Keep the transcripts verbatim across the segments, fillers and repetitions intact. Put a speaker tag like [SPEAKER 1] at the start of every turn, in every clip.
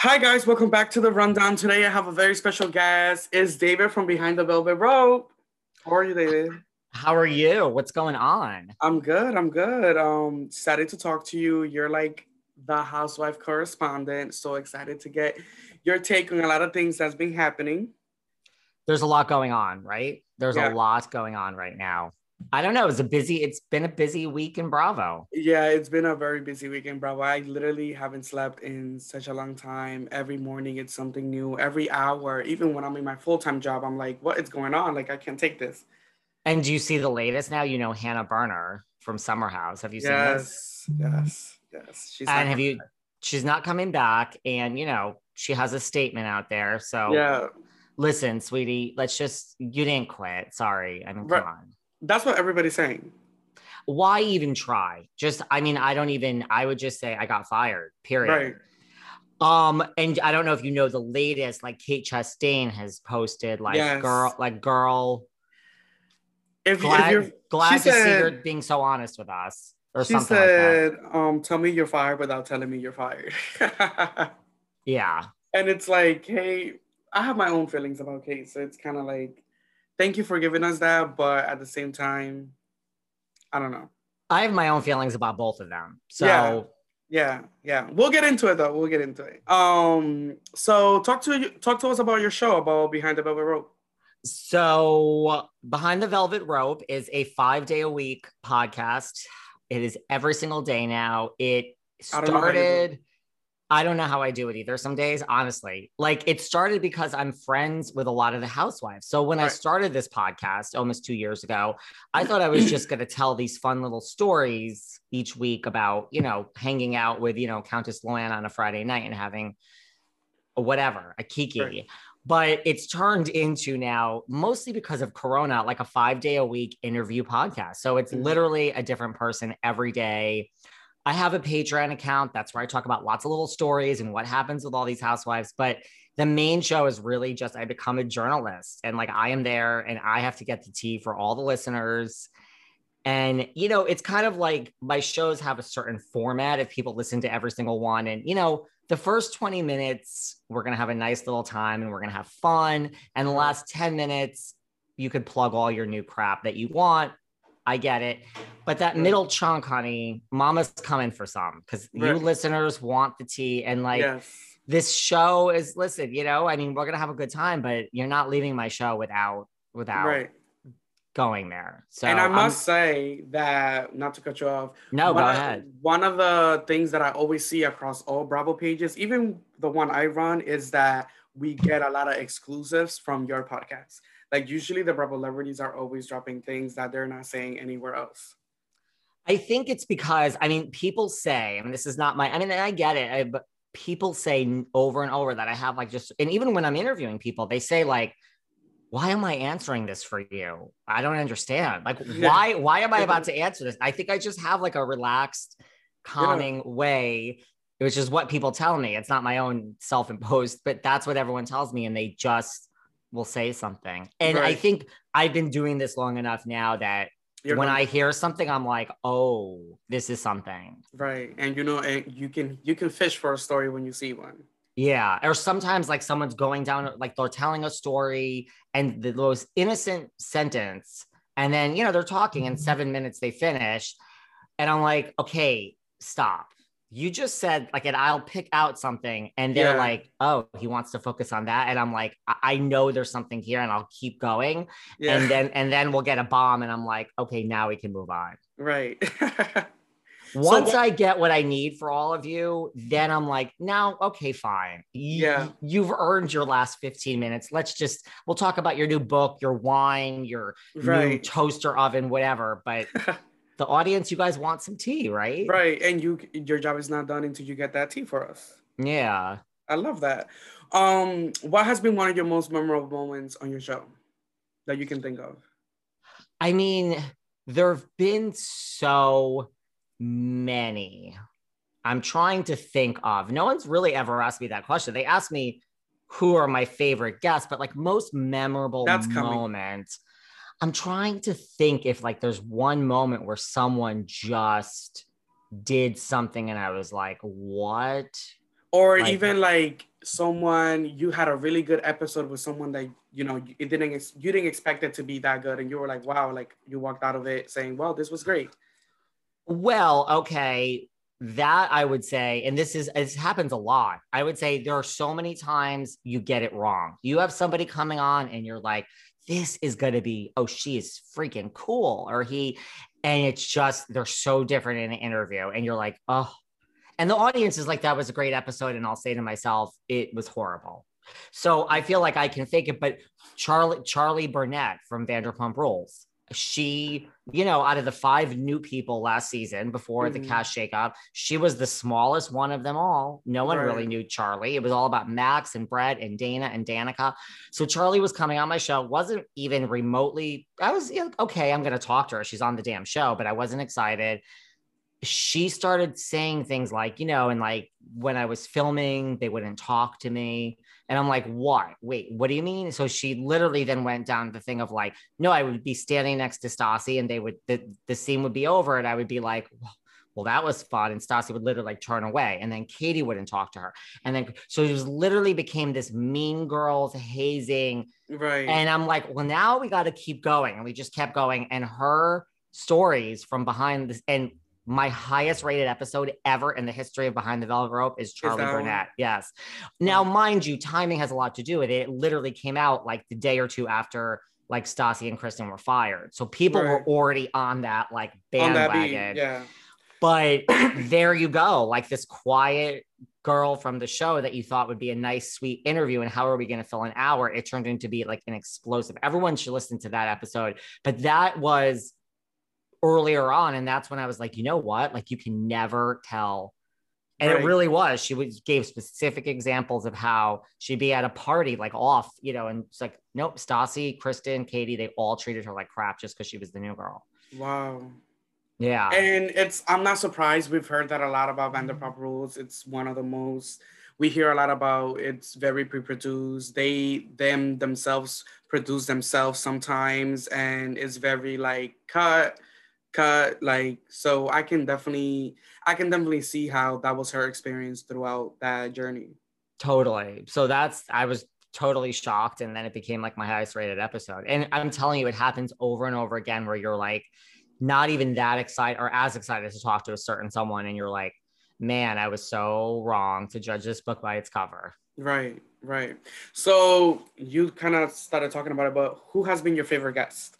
[SPEAKER 1] Hi guys, welcome back to the rundown. Today I have a very special guest. It's David from Behind the Velvet Rope. How are you, David?
[SPEAKER 2] How are you? What's going on?
[SPEAKER 1] I'm good. I'm good. Um, excited to talk to you. You're like the housewife correspondent. So excited to get your take on a lot of things that's been happening.
[SPEAKER 2] There's a lot going on, right? There's a
[SPEAKER 1] Yeah.
[SPEAKER 2] lot going on right now. I don't know. It's a busy, it's been a busy week in Bravo.
[SPEAKER 1] Yeah, it's been a very busy weekend, bro. I literally haven't slept in such a long time. Every morning it's something new. Every hour, even when I'm in my full-time job, I'm like, what is going on? Like I can't take this.
[SPEAKER 2] And do you see the latest now? You know, Hannah Berner from Summer House. Have you seen this?
[SPEAKER 1] Yes, yes, yes. She's not
[SPEAKER 2] And have
[SPEAKER 1] coming
[SPEAKER 2] you,
[SPEAKER 1] back.
[SPEAKER 2] she's not coming back. And, you know, she has a statement out there. So
[SPEAKER 1] Yeah,
[SPEAKER 2] listen, sweetie, let's just, you didn't quit. Sorry. I mean, come
[SPEAKER 1] right.
[SPEAKER 2] on.
[SPEAKER 1] That's what everybody's saying.
[SPEAKER 2] Why even try? Just, I mean, I don't even, I would just say I got fired, period.
[SPEAKER 1] Right.
[SPEAKER 2] Um, and I don't know if you know the latest, like Kate Chastain has posted like
[SPEAKER 1] Yes.
[SPEAKER 2] girl, like girl,
[SPEAKER 1] If you- if you're,
[SPEAKER 2] glad
[SPEAKER 1] she
[SPEAKER 2] glad to see her
[SPEAKER 1] said,
[SPEAKER 2] being so honest with us or
[SPEAKER 1] she
[SPEAKER 2] something like that.
[SPEAKER 1] said, um, tell me you're fired without telling me you're fired.
[SPEAKER 2] Yeah.
[SPEAKER 1] And it's like, hey, I have my own feelings about Kate, so it's kind of like, thank you for giving us that, but at the same time, I don't know.
[SPEAKER 2] I have my own feelings about both of them.
[SPEAKER 1] Yeah,
[SPEAKER 2] So
[SPEAKER 1] yeah, yeah. We'll get into it though. We'll get into it. Um, so talk to talk to us about your show about Behind the Velvet Rope.
[SPEAKER 2] so Behind the Velvet Rope is a five day a week podcast. It is every single day now. It
[SPEAKER 1] I don't know how you do it.
[SPEAKER 2] started I don't know how I do it either some days, honestly. Like it started because I'm friends with a lot of the housewives. So when I
[SPEAKER 1] Right.
[SPEAKER 2] started this podcast almost two years ago, I thought I was just going to tell these fun little stories each week about, you know, hanging out with, you know, Countess Luann on a Friday night and having a whatever, a
[SPEAKER 1] Right.
[SPEAKER 2] kiki. But it's turned into now, mostly because of Corona, like a five day a week interview podcast. So it's
[SPEAKER 1] Mhm.
[SPEAKER 2] literally a different person every day. I have a Patreon account. That's where I talk about lots of little stories and what happens with all these housewives. But the main show is really just I become a journalist and like I am there and I have to get the tea for all the listeners. And, you know, it's kind of like my shows have a certain format if people listen to every single one. And, you know, the first twenty minutes, we're going to have a nice little time and we're going to have fun. And the
[SPEAKER 1] Right.
[SPEAKER 2] last ten minutes, you could plug all your new crap that you want. I get it. But that
[SPEAKER 1] Right.
[SPEAKER 2] middle chunk, honey, mama's coming for some because you
[SPEAKER 1] Right.
[SPEAKER 2] listeners want the tea. And like
[SPEAKER 1] Yes.
[SPEAKER 2] this show is, listen, you know, I mean, we're going to have a good time, but you're not leaving my show without, without
[SPEAKER 1] Right.
[SPEAKER 2] going there.
[SPEAKER 1] And I
[SPEAKER 2] So I'm,
[SPEAKER 1] must say that, not to cut you off,
[SPEAKER 2] no,
[SPEAKER 1] one
[SPEAKER 2] go
[SPEAKER 1] of
[SPEAKER 2] ahead.
[SPEAKER 1] one of the things that I always see across all Bravo pages, even the one I run, is that we get a lot of exclusives from your podcast. Like usually the Bravo celebrities are always dropping things that they're not saying anywhere else.
[SPEAKER 2] I think it's because, I mean, people say, I mean, this is not my, I mean, I get it, I, but people say over and over that I have like just, and even when I'm interviewing people, they say like, why am I answering this for you? I don't understand. Like,
[SPEAKER 1] Yeah.
[SPEAKER 2] why, why am I about to answer this? I think I just have like a relaxed,
[SPEAKER 1] Yeah.
[SPEAKER 2] calming way, which is what people tell me. It's not my own self-imposed, but that's what everyone tells me. And they just will say something. And I
[SPEAKER 1] Right.
[SPEAKER 2] think I've been doing this long enough now that
[SPEAKER 1] You're
[SPEAKER 2] when I
[SPEAKER 1] comfortable.
[SPEAKER 2] hear something, I'm like, oh, this is something.
[SPEAKER 1] Right. And you know, and you can you can fish for a story when you see one.
[SPEAKER 2] Yeah. Or sometimes like someone's going down, like they're telling a story and the most innocent sentence. And then, you know, they're talking in seven minutes, they finish. And I'm like, okay, stop. You just said like, and I'll pick out something and they're
[SPEAKER 1] Yeah.
[SPEAKER 2] like, oh, he wants to focus on that. And I'm like, I, I know there's something here and I'll keep going.
[SPEAKER 1] Yeah.
[SPEAKER 2] And then, and then we'll get a bomb. And I'm like, okay, now we can move on.
[SPEAKER 1] Right. So
[SPEAKER 2] Once
[SPEAKER 1] what
[SPEAKER 2] I get what I need for all of you, then I'm like, now, okay, fine.
[SPEAKER 1] yeah.
[SPEAKER 2] Y- you've earned your last fifteen minutes. Let's just, we'll talk about your new book, your wine, your new
[SPEAKER 1] Right.
[SPEAKER 2] toaster oven, whatever. But the audience, you guys want some tea, right?
[SPEAKER 1] Right. And you your job is not done until you get that tea for us.
[SPEAKER 2] Yeah.
[SPEAKER 1] I love that. Um, what has been one of your most memorable moments on your show that you can think of?
[SPEAKER 2] I mean, there have been so many. I'm trying to think of. No one's really ever asked me that question. They asked me who are my favorite guests, but like most memorable
[SPEAKER 1] That's coming.
[SPEAKER 2] moment. I'm trying to think if like there's one moment where someone just did something and I was like, what?
[SPEAKER 1] Or
[SPEAKER 2] Like,
[SPEAKER 1] even like someone you had a really good episode with someone that you know it didn't ex- you didn't expect it to be that good, and you were like, wow, like you walked out of it saying, well, this was great.
[SPEAKER 2] Well, okay. That I would say, and this is, this happens a lot. I would say there are so many times you get it wrong. You have somebody coming on and you're like, this is going to be, oh, she is freaking cool. Or he, and it's just, they're so different in an interview. And you're like, oh, and the audience is like, that was a great episode. And I'll say to myself, it was horrible. So I feel like I can fake it. But Charlie, Charlie Burnett from Vanderpump Rules, she, you know, out of the five new people last season before mm-hmm. the cast shakeup, she was the smallest one of them all. No one right. really knew Charlie. It was all about Max and Brett and Dana and Danica. So Charlie was coming on my show, wasn't even remotely, I was, you know, okay, I'm going to talk to her. She's on the damn show, but I wasn't excited. She started saying things like, you know, and like when I was filming, they wouldn't talk to me. And I'm like, what? Wait, what do you mean? So she literally then went down the thing of like, no, I would be standing next to Stassi and they would, the, the scene would be over and I would be like, well, that was fun. And Stassi would literally like turn away. And then Katie wouldn't talk to her. And then, so it was literally became this Mean Girls hazing.
[SPEAKER 1] Right.
[SPEAKER 2] And I'm like, well, now we got to keep going. And we just kept going. And her stories from behind this, and my highest rated episode ever in the history of Behind the Velvet Rope is Charlie is Burnett. One? Yes. Now, mind you, timing has a lot to do with it. It literally came out like the day or two after like Stassi and Kristen were fired. So people right. were already on that like bandwagon. On that beat,
[SPEAKER 1] yeah.
[SPEAKER 2] But there you go. Like this quiet girl from the show that you thought would be a nice, sweet interview. And how are we going to fill an hour? It turned into be like an explosive. Everyone should listen to that episode. But that was earlier on. And that's when I was like, you know what? Like you can never tell. And right. it really was. She was, gave specific examples of how she'd be at a party, like off, you know, and it's like, nope, Stassi, Kristen, Katie, they all treated her like crap just because she was the new girl.
[SPEAKER 1] Wow.
[SPEAKER 2] Yeah.
[SPEAKER 1] And it's, I'm not surprised. We've heard that a lot about Vanderpump Rules. It's one of the most, we hear a lot about, it's very pre-produced. They, them, themselves produce themselves sometimes. And it's very like cut, cut, like, so I can definitely, I can definitely see how that was her experience throughout that journey.
[SPEAKER 2] Totally. So that's, I was totally shocked. And then it became like my highest rated episode. And I'm telling you, it happens over and over again where you're like, not even that excited or as excited to talk to a certain someone. And you're like, man, I was so wrong to judge this book by its cover.
[SPEAKER 1] Right, right. So you kind of started talking about it, but who has been your favorite guest?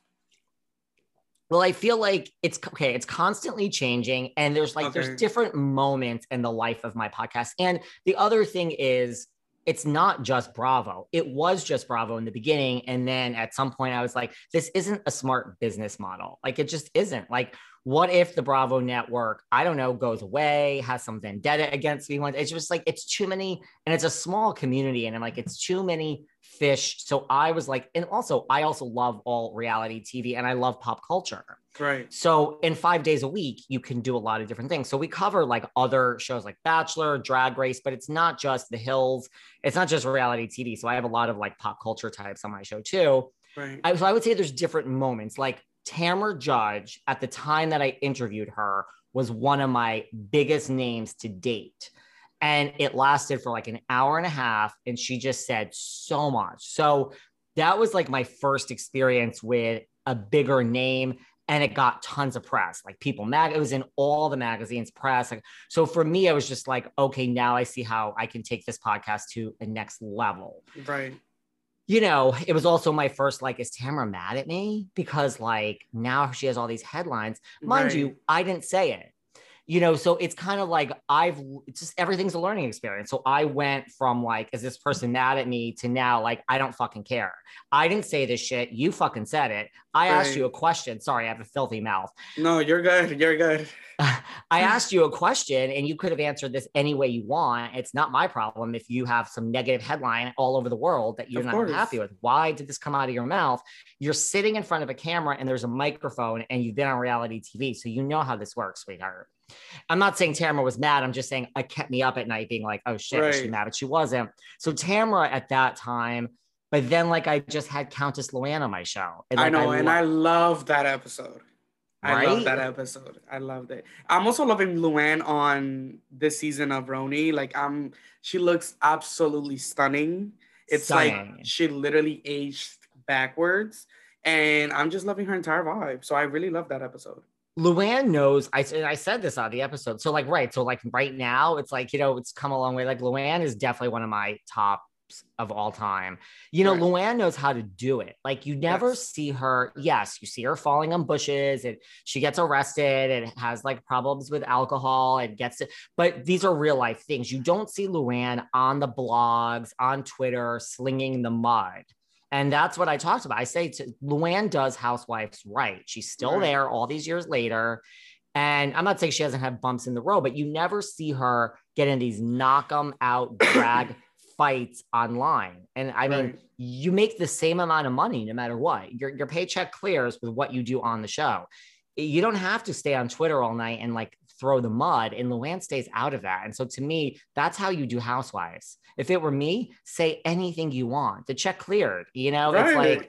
[SPEAKER 2] Well, I feel like it's okay. It's constantly changing. And there's like, okay. there's different moments in the life of my podcast. And the other thing is, it's not just Bravo. It was just Bravo in the beginning. And then at some point I was like, this isn't a smart business model. Like, it just isn't. Like, what if the Bravo network, I don't know, goes away, has some vendetta against me? It's just like, it's too many, and it's a small community. And I'm like, it's too many fish. So I was like, and also, I also love all reality T V and I love pop culture.
[SPEAKER 1] Right.
[SPEAKER 2] So in five days a week, you can do a lot of different things. So we cover like other shows like Bachelor, Drag Race, but it's not just The Hills. It's not just reality T V. So I have a lot of like pop culture types on my show too.
[SPEAKER 1] Right.
[SPEAKER 2] I, so I would say there's different moments. Like Tamra Judge, at the time that I interviewed her, was one of my biggest names to date. And it lasted for like an hour and a half. And she just said so much. So that was like my first experience with a bigger name. And it got tons of press, like People Mag. It was in all the magazines, press. Like, so for me, I was just like, okay, now I see how I can take this podcast to a next level.
[SPEAKER 1] Right.
[SPEAKER 2] You know, it was also my first, like, is Tamra mad at me? Because like now she has all these headlines. Mind right. you, I didn't say it. You know, so it's kind of like I've, it's just, everything's a learning experience. So I went from like, is this person mad at me, to now, like, I don't fucking care. I didn't say this shit. You fucking said it. I right. asked you a question. Sorry, I have a filthy mouth.
[SPEAKER 1] No, you're good. You're good.
[SPEAKER 2] I asked you a question and you could have answered this any way you want. It's not my problem if you have some negative headline all over the world that you're of not course. happy with. Why did this come out of your mouth? You're sitting in front of a camera and there's a microphone and you've been on reality T V. So you know how this works, sweetheart. I'm not saying Tamra was mad. I'm just saying it kept me up at night being like, oh shit, right. she's mad, but she wasn't. So Tamra at that time, but then like I just had Countess Luann on my show.
[SPEAKER 1] And, like, I know, I and lo- I love that episode. I love that
[SPEAKER 2] right?
[SPEAKER 1] episode. I loved it. I'm also loving Luann on this season of Roni. Like I'm she looks absolutely stunning. It's like
[SPEAKER 2] Stunning.
[SPEAKER 1] she literally aged backwards. And I'm just loving her entire vibe. So I really love that episode.
[SPEAKER 2] Luann knows. I I said this on the episode. So like right. So like right now, it's like you know it's come a long way. Like Luann is definitely one of my tops of all time. You know,
[SPEAKER 1] Right.
[SPEAKER 2] Luann knows how to do it. Like you never
[SPEAKER 1] Yes.
[SPEAKER 2] see her. Yes, you see her falling on bushes, and she gets arrested and has like problems with alcohol and gets it. But these are real life things. You don't see Luann on the blogs, on Twitter, slinging the mud. And that's what I talked about. I say to Luann does Housewives right. She's still
[SPEAKER 1] Right.
[SPEAKER 2] there all these years later. And I'm not saying she hasn't had bumps in the road, but you never see her get in these knock 'em out drag fights online. And I mean,
[SPEAKER 1] Right.
[SPEAKER 2] you make the same amount of money no matter what. Your, your paycheck clears with what you do on the show. You don't have to stay on Twitter all night and like throw the mud, and Luann stays out of that. And so to me, that's how you do Housewives. If it were me, say anything you want. The check cleared. You know, it's
[SPEAKER 1] Right.
[SPEAKER 2] like,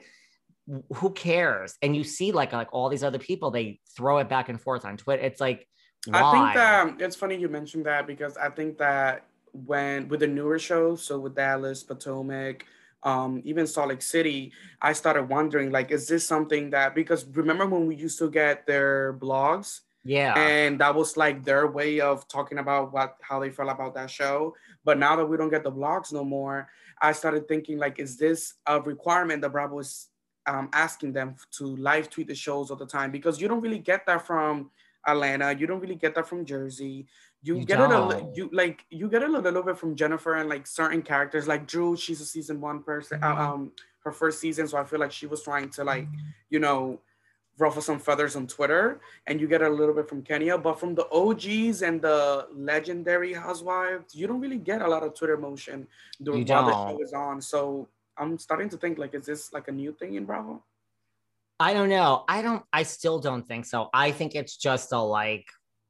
[SPEAKER 2] who cares? And you see like like all these other people, they throw it back and forth on Twitter. It's like,
[SPEAKER 1] I think
[SPEAKER 2] why?
[SPEAKER 1] that it's funny you mentioned that because I think that when with the newer shows, so with Dallas, Potomac, um, even Salt Lake City, I started wondering like, is this something that because remember when we used to get their blogs
[SPEAKER 2] Yeah,
[SPEAKER 1] and that was like their way of talking about what how they felt about that show. But now that we don't get the blogs no more, I started thinking like, is this a requirement that Bravo is um, asking them to live tweet the shows all the time? Because you don't really get that from Atlanta, you don't really get that from Jersey. You
[SPEAKER 2] you
[SPEAKER 1] get it a
[SPEAKER 2] don't.
[SPEAKER 1] li- you like you get it a little bit from Jennifer and like certain characters like Drew. She's a season one person, uh, um, her first season, so I feel like she was trying to like you know ruffle some feathers on Twitter, and you get a little bit from Kenya. But from the O Gs and the legendary housewives, you don't really get a lot of Twitter motion
[SPEAKER 2] You
[SPEAKER 1] while the show
[SPEAKER 2] don't.
[SPEAKER 1] is on. So I'm starting to think like, is this like a new thing in Bravo?
[SPEAKER 2] I don't know. I don't, I still don't think so. I think it's just a like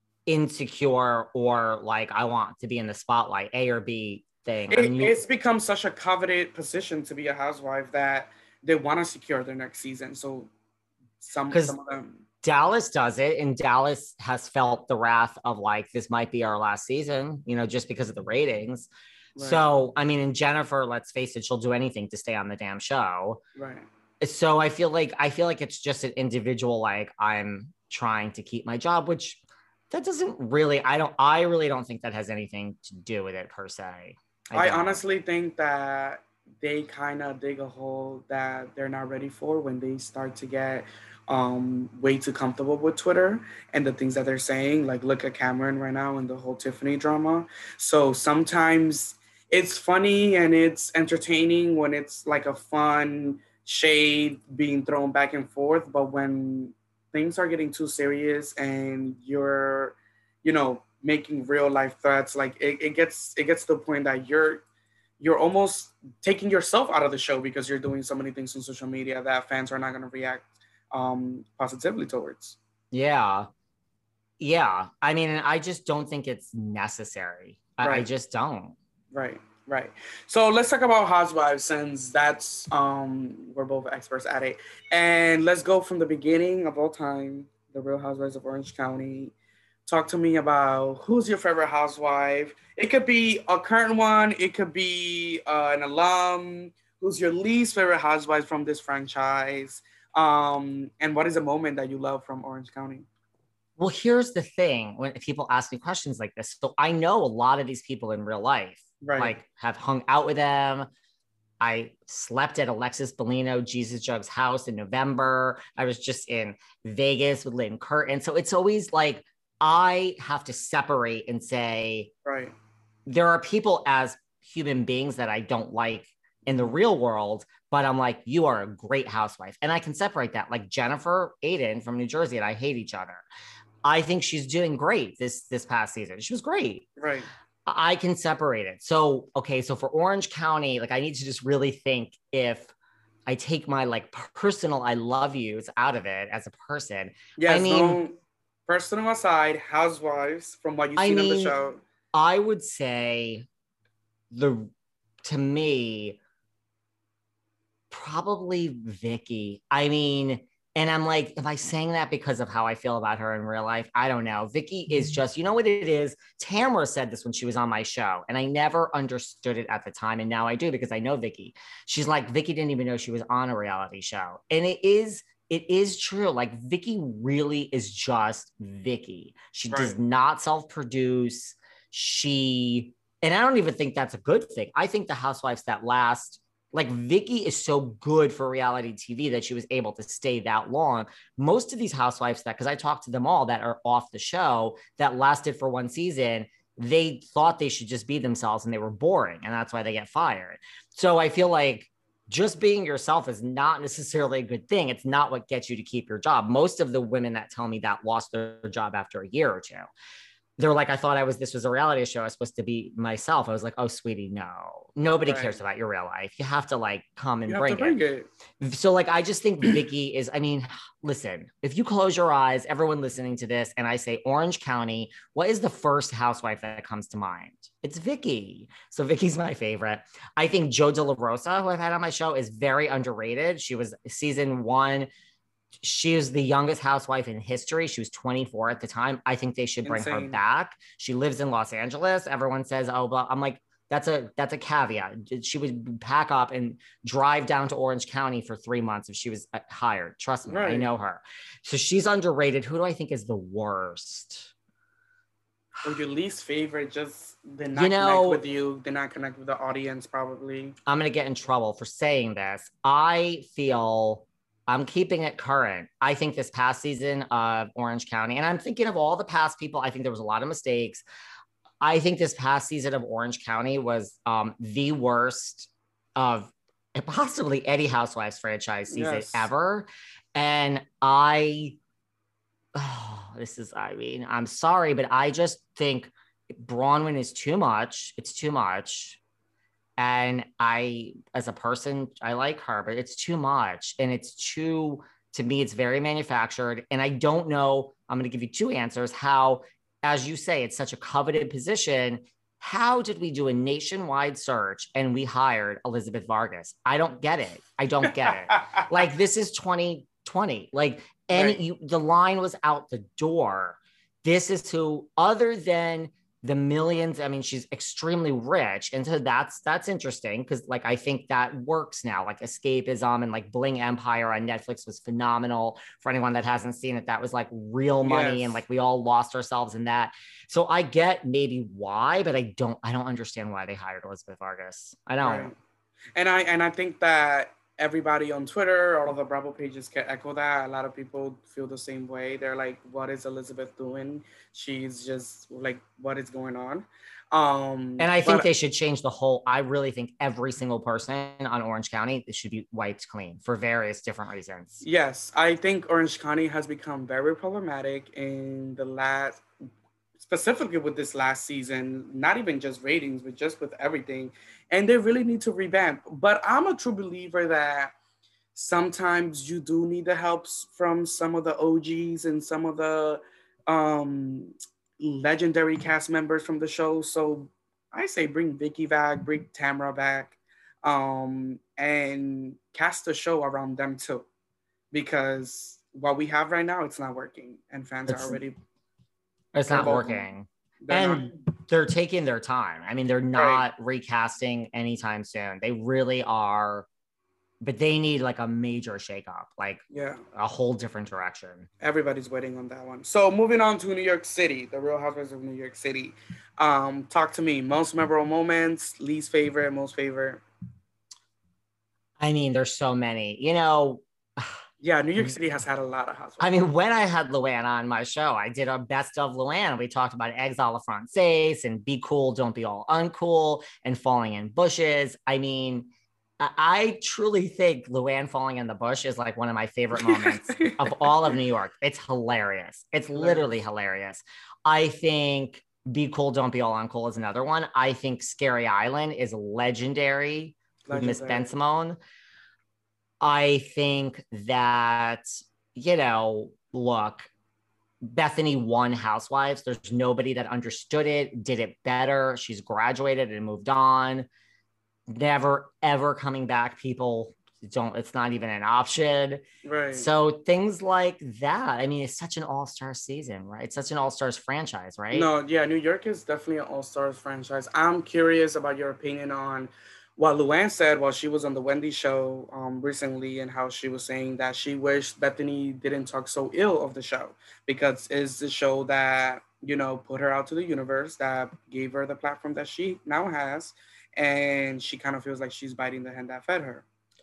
[SPEAKER 2] insecure or like I want to be in the spotlight, A or B thing. I
[SPEAKER 1] It,
[SPEAKER 2] mean, you,
[SPEAKER 1] it's become such a coveted position to be a housewife that they want to secure their next season. So some
[SPEAKER 2] because
[SPEAKER 1] some of them,
[SPEAKER 2] Dallas does it, and Dallas has felt the wrath of like, this might be our last season, you know, just because of the ratings.
[SPEAKER 1] right,
[SPEAKER 2] So, I mean, and Jennifer, let's face it, she'll do anything to stay on the damn show.
[SPEAKER 1] right.
[SPEAKER 2] So I feel like I feel like it's just an individual, like I'm trying to keep my job, which that doesn't really, I don't, I really don't think that has anything to do with it per se. I
[SPEAKER 1] I
[SPEAKER 2] don't.
[SPEAKER 1] honestly think that they kind of dig a hole that they're not ready for when they start to get um, way too comfortable with Twitter and the things that they're saying. Like, look at Cameron right now and the whole Tiffany drama. So sometimes it's funny and it's entertaining when it's like a fun shade being thrown back and forth. But when things are getting too serious and you're, you know, making real life threats, like it, it gets it gets to the point that you're you're almost taking yourself out of the show because you're doing so many things on social media that fans are not going to react um, positively towards.
[SPEAKER 2] Yeah. Yeah. I mean, I just don't think it's necessary. I, I
[SPEAKER 1] Right,
[SPEAKER 2] just don't.
[SPEAKER 1] right, right. So let's talk about Housewives since that's um, we're both experts at it, and let's go from the beginning of all time, the Real Housewives of Orange County. Talk to me about who's your favorite housewife. It could be a current one. It could be uh, an alum. Who's your least favorite housewife from this franchise? Um, and what is a moment that you love from Orange County?
[SPEAKER 2] Well, here's the thing when people ask me questions like this. So I know a lot of these people in real life,
[SPEAKER 1] Right,
[SPEAKER 2] like have hung out with them. I slept at Alexis Bellino, Jesus Jug's house in November. I was just in Vegas with Lynn Curtin. So it's always like I have to separate and say
[SPEAKER 1] right,
[SPEAKER 2] there are people as human beings that I don't like in the real world, but I'm like, you are a great housewife. And I can separate that. Like Jennifer Aiden from New Jersey, and I hate each other. I think she's doing great this this past season. She was great.
[SPEAKER 1] right.
[SPEAKER 2] I can separate it. So, okay, so for Orange County, like I need to just really think if I take my like personal I love yous out of it as a person. I
[SPEAKER 1] Yes,
[SPEAKER 2] mean,
[SPEAKER 1] no personal aside, housewives from what you've
[SPEAKER 2] I
[SPEAKER 1] seen on the
[SPEAKER 2] mean,
[SPEAKER 1] show.
[SPEAKER 2] I would say the to me probably Vicky. I mean, And I'm like, am I saying that because of how I feel about her in real life? I don't know. Vicki is just, you know what it is? Tamara said this when she was on my show, and I never understood it at the time. And now I do because I know Vicki. She's like, Vicki didn't even know she was on a reality show. And it is, it is true. Like Vicki really is just Vicki. She right. does not self-produce. She, and I don't even think that's a good thing. I think the housewives that last, like Vicki is so good for reality T V that she was able to stay that long. Most of these housewives that, because I talked to them all that are off the show that lasted for one season, they thought they should just be themselves and they were boring. And that's why they get fired. So I feel like just being yourself is not necessarily a good thing. It's not what gets you to keep your job. Most of the women that tell me that lost their job after a year or two. They're like, I thought I was, this was a reality show. I was supposed to be myself. I was like, oh, sweetie, no, nobody right. cares about your real life. You have to like come and bring, bring it. it. So like, I just think Vicki is, I mean, listen, if you close your eyes, everyone listening to this, and I say Orange County, what is the first housewife that comes to mind? It's Vicki. So Vicki's my favorite. I think Joe De La Rosa, who I've had on my show, is very underrated. She was season one. She is the youngest housewife in history. She was twenty-four at the time. I think they should bring Insane. her back. She lives in Los Angeles. Everyone says, oh, blah. I'm like, that's a that's a caveat. She would pack up and drive down to Orange County for three months if she was hired. Trust me, right. I know her. So she's underrated. Who do I think is the worst?
[SPEAKER 1] Or your least favorite, just did not
[SPEAKER 2] you know,
[SPEAKER 1] connect with you, did not connect with the audience, probably.
[SPEAKER 2] I'm going to get in trouble for saying this. I feel... I'm keeping it current. I think this past season of Orange County, and I'm thinking of all the past people, I think there was a lot of mistakes. I think this past season of Orange County was um, the worst of possibly any Housewives franchise season yes. ever. And I, oh, this is, I mean, I'm sorry, but I just think Bronwyn is too much. It's too much. And I, as a person, I like her, but it's too much. And it's too, to me, it's very manufactured. And I don't know, I'm going to give you two answers, how, as you say, it's such a coveted position. How did we do a nationwide search and we hired Elizabeth Vargas? I don't get it. I don't get it. Like, this is twenty twenty. Like, and right. you, the line was out the door. This is who, other than the millions, I mean, she's extremely rich. And so that's, that's interesting. Cause like, I think that works now, like escapism, and like Bling Empire on Netflix was phenomenal. For anyone that hasn't seen it, that was like real money. Yes. And like, we all lost ourselves in that. So I get maybe why, but I don't, I don't understand why they hired Elizabeth Vargas. I don't.
[SPEAKER 1] Right. And I, and I think that everybody on Twitter, all of the Bravo pages can echo that. A lot of people feel the same way. They're like, what is Elizabeth doing? She's just like, what is going on? Um,
[SPEAKER 2] and I think but, they should change the whole, I really think every single person on Orange County, it should be wiped clean for various different reasons.
[SPEAKER 1] Yes, I think Orange County has become very problematic in the last, specifically with this last season, not even just ratings, but just with everything. And they really need to revamp. But I'm a true believer that sometimes you do need the help from some of the O Gs and some of the um, legendary cast members from the show. So I say bring Vicki back, bring Tamara back, um, and cast the show around them too. Because what we have right now, it's not working. And fans it's- are already...
[SPEAKER 2] It's not working. They're and not. They're taking their time. I mean, they're not right. recasting anytime soon. They really are, but they need like a major shakeup, like
[SPEAKER 1] yeah.
[SPEAKER 2] a whole different direction.
[SPEAKER 1] Everybody's waiting on that one. So moving on to New York City, the Real Housewives of New York City. Um, talk to me. Most memorable moments, least favorite, most favorite.
[SPEAKER 2] I mean, there's so many, you know.
[SPEAKER 1] Yeah, New York City has had a lot of housewives.
[SPEAKER 2] I mean, when I had Luann on my show, I did a best of Luann. We talked about eggs a la Francaise and be cool, don't be all uncool, and falling in bushes. I mean, I truly think Luann falling in the bush is like one of my favorite moments of all of New York. It's hilarious. It's hilarious. Literally hilarious. I think Be Cool, Don't Be All Uncool is another one. I think Scary Island is legendary, legendary. with Miss Ben Simone. I think that, you know, look, Bethany won Housewives. There's nobody that understood it, did it better. She's graduated and moved on. Never, ever coming back. People don't, it's not even an option.
[SPEAKER 1] Right.
[SPEAKER 2] So things like that. I mean, it's such an all-star season, right? It's such an all-stars franchise, right?
[SPEAKER 1] No, yeah, New York is definitely an all-stars franchise. I'm curious about your opinion on what Luann said while she was on the Wendy show um, recently, and how she was saying that she wished Bethany didn't talk so ill of the show, because it's the show that, you know, put her out to the universe, that gave her the platform that she now has, and she kind of feels like she's biting the hand that fed her.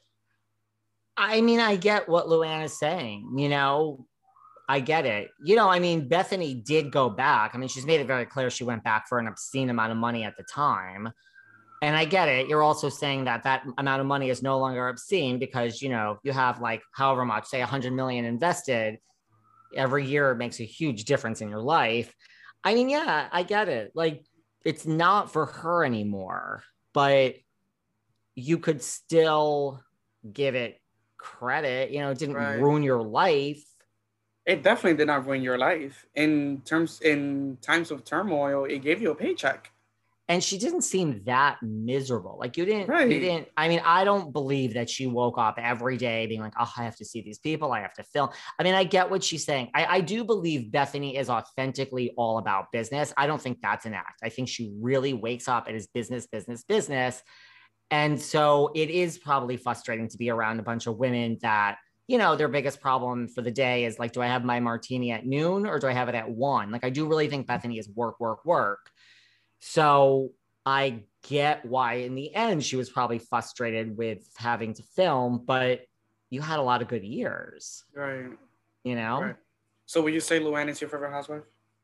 [SPEAKER 2] I mean, I get what Luann is saying, you know, I get it. You know, I mean, Bethany did go back. I mean, she's made it very clear she went back for an obscene amount of money at the time. And I get it. You're also saying that that amount of money is no longer obscene because, you know, you have like however much, say one hundred million invested every year. It makes a huge difference in your life. I mean, yeah, I get it. Like, it's not for her anymore, but you could still give it credit. You know, it didn't
[SPEAKER 1] Right.
[SPEAKER 2] ruin your life.
[SPEAKER 1] It definitely did not ruin your life. In terms, in times of turmoil, it gave you a paycheck.
[SPEAKER 2] And she didn't seem that miserable. Like you didn't,
[SPEAKER 1] Right.
[SPEAKER 2] you didn't, I mean, I don't believe that she woke up every day being like, oh, I have to see these people. I have to film. I mean, I get what she's saying. I, I do believe Bethany is authentically all about business. I don't think that's an act. I think she really wakes up and is business, business, business. And so it is probably frustrating to be around a bunch of women that, you know, their biggest problem for the day is like, do I have my martini at noon or do I have it at one? Like, I do really think Bethany is work, work, work. So I get why in the end she was probably frustrated with having to film, but you had a lot of good years.
[SPEAKER 1] Right.
[SPEAKER 2] You know?
[SPEAKER 1] Right. So would you say Luann is your favorite housewife?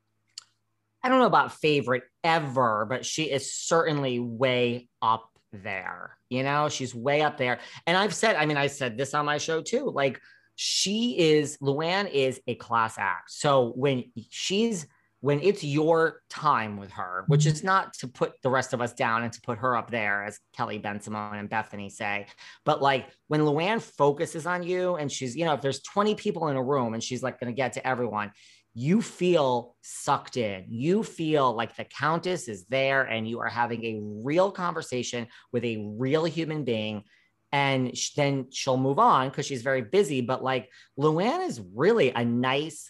[SPEAKER 2] I don't know about favorite ever, but she is certainly way up there. You know, she's way up there. And I've said, I mean, I said this on my show too. Like, she is, Luann is a class act. So when she's, when it's your time with her, which is not to put the rest of us down and to put her up there, as Kelly Ben Simone and Bethany say, but like when Luann focuses on you and she's, you know, if there's twenty people in a room and she's like going to get to everyone, you feel sucked in. You feel like the Countess is there and you are having a real conversation with a real human being. And then she'll move on because she's very busy. But like Luann is really a nice,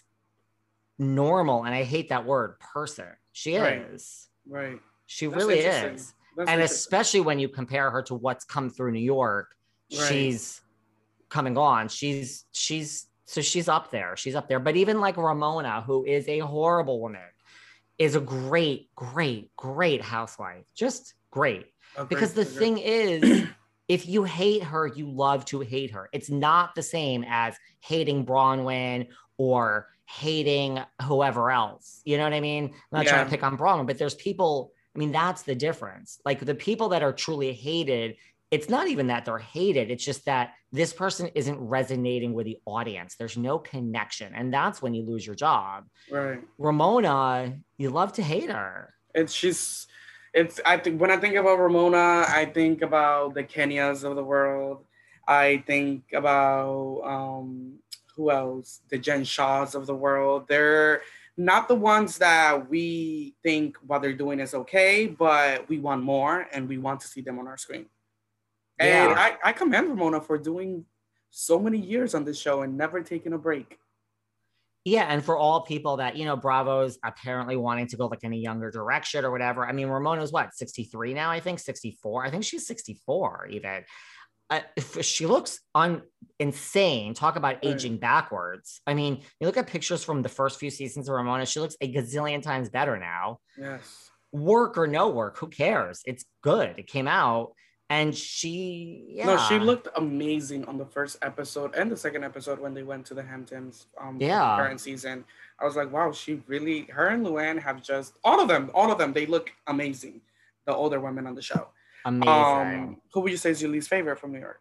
[SPEAKER 2] normal, and I hate that word, person. She
[SPEAKER 1] Right.
[SPEAKER 2] is.
[SPEAKER 1] Right.
[SPEAKER 2] She
[SPEAKER 1] That's
[SPEAKER 2] really
[SPEAKER 1] interesting.
[SPEAKER 2] is.
[SPEAKER 1] That's
[SPEAKER 2] And
[SPEAKER 1] interesting.
[SPEAKER 2] especially when you compare her to what's come through New York,
[SPEAKER 1] Right.
[SPEAKER 2] she's coming on. She's, she's, so she's up there. She's up there. But even like Ramona, who is a horrible woman, is a great, great, great housewife. Just great.
[SPEAKER 1] Agreed.
[SPEAKER 2] Because the
[SPEAKER 1] Agreed.
[SPEAKER 2] thing is, if you hate her, you love to hate her. It's not the same as hating Bronwyn or hating whoever else. You know what I mean? I'm not
[SPEAKER 1] Yeah.
[SPEAKER 2] trying to pick on Bronwyn, but there's people, I mean, that's the difference. Like the people that are truly hated, it's not even that they're hated. It's just that this person isn't resonating with the audience. There's no connection. And that's when you lose your job.
[SPEAKER 1] Right.
[SPEAKER 2] Ramona, you love to hate her.
[SPEAKER 1] It's she's it's I think when I think about Ramona, I think about the Kenyas of the world. I think about um who else? The Jen Shaws of the world. They're not the ones that we think what they're doing is okay, but we want more and we want to see them on our screen. And
[SPEAKER 2] Yeah.
[SPEAKER 1] I, I commend Ramona for doing so many years on this show and never taking a break.
[SPEAKER 2] Yeah, and for all people that, you know, Bravo's apparently wanting to go like in a younger direction or whatever. I mean, Ramona's what, sixty-three now, I think, sixty-four. I think she's sixty-four even. Uh, she looks un- insane. Talk about aging backwards. I mean, you look at pictures from the first few seasons of Ramona, she looks a gazillion times better now.
[SPEAKER 1] Yes.
[SPEAKER 2] Work or no work, who cares? It's good. It came out. And she, yeah.
[SPEAKER 1] No, she looked amazing on the first episode and the second episode when they went to the Hamptons um, for
[SPEAKER 2] Yeah.
[SPEAKER 1] the current season. I was like, wow, she really, her and Luann have just, all of them, all of them, they look amazing. The older women on the show.
[SPEAKER 2] Amazing.
[SPEAKER 1] Um, who would you say is your least favorite from New York?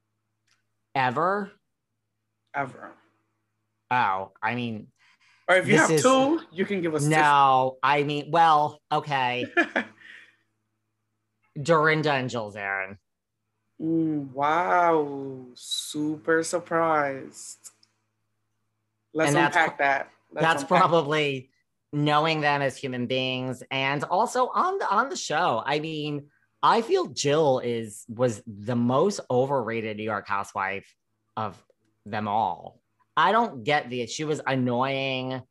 [SPEAKER 2] Ever?
[SPEAKER 1] Ever.
[SPEAKER 2] Oh, I mean,
[SPEAKER 1] Or if you
[SPEAKER 2] This
[SPEAKER 1] have
[SPEAKER 2] is-
[SPEAKER 1] two, you can give us
[SPEAKER 2] no, I mean, well, okay.
[SPEAKER 1] two.
[SPEAKER 2] Dorinda and Jill Zarin.
[SPEAKER 1] Mm, wow. Super surprised. Let's
[SPEAKER 2] And that's
[SPEAKER 1] unpack that. Let's
[SPEAKER 2] That's
[SPEAKER 1] unpack-
[SPEAKER 2] probably knowing them as human beings and also on the on the show. I mean, I feel Jill is was the most overrated New York housewife of them all. I don't get the she was annoying.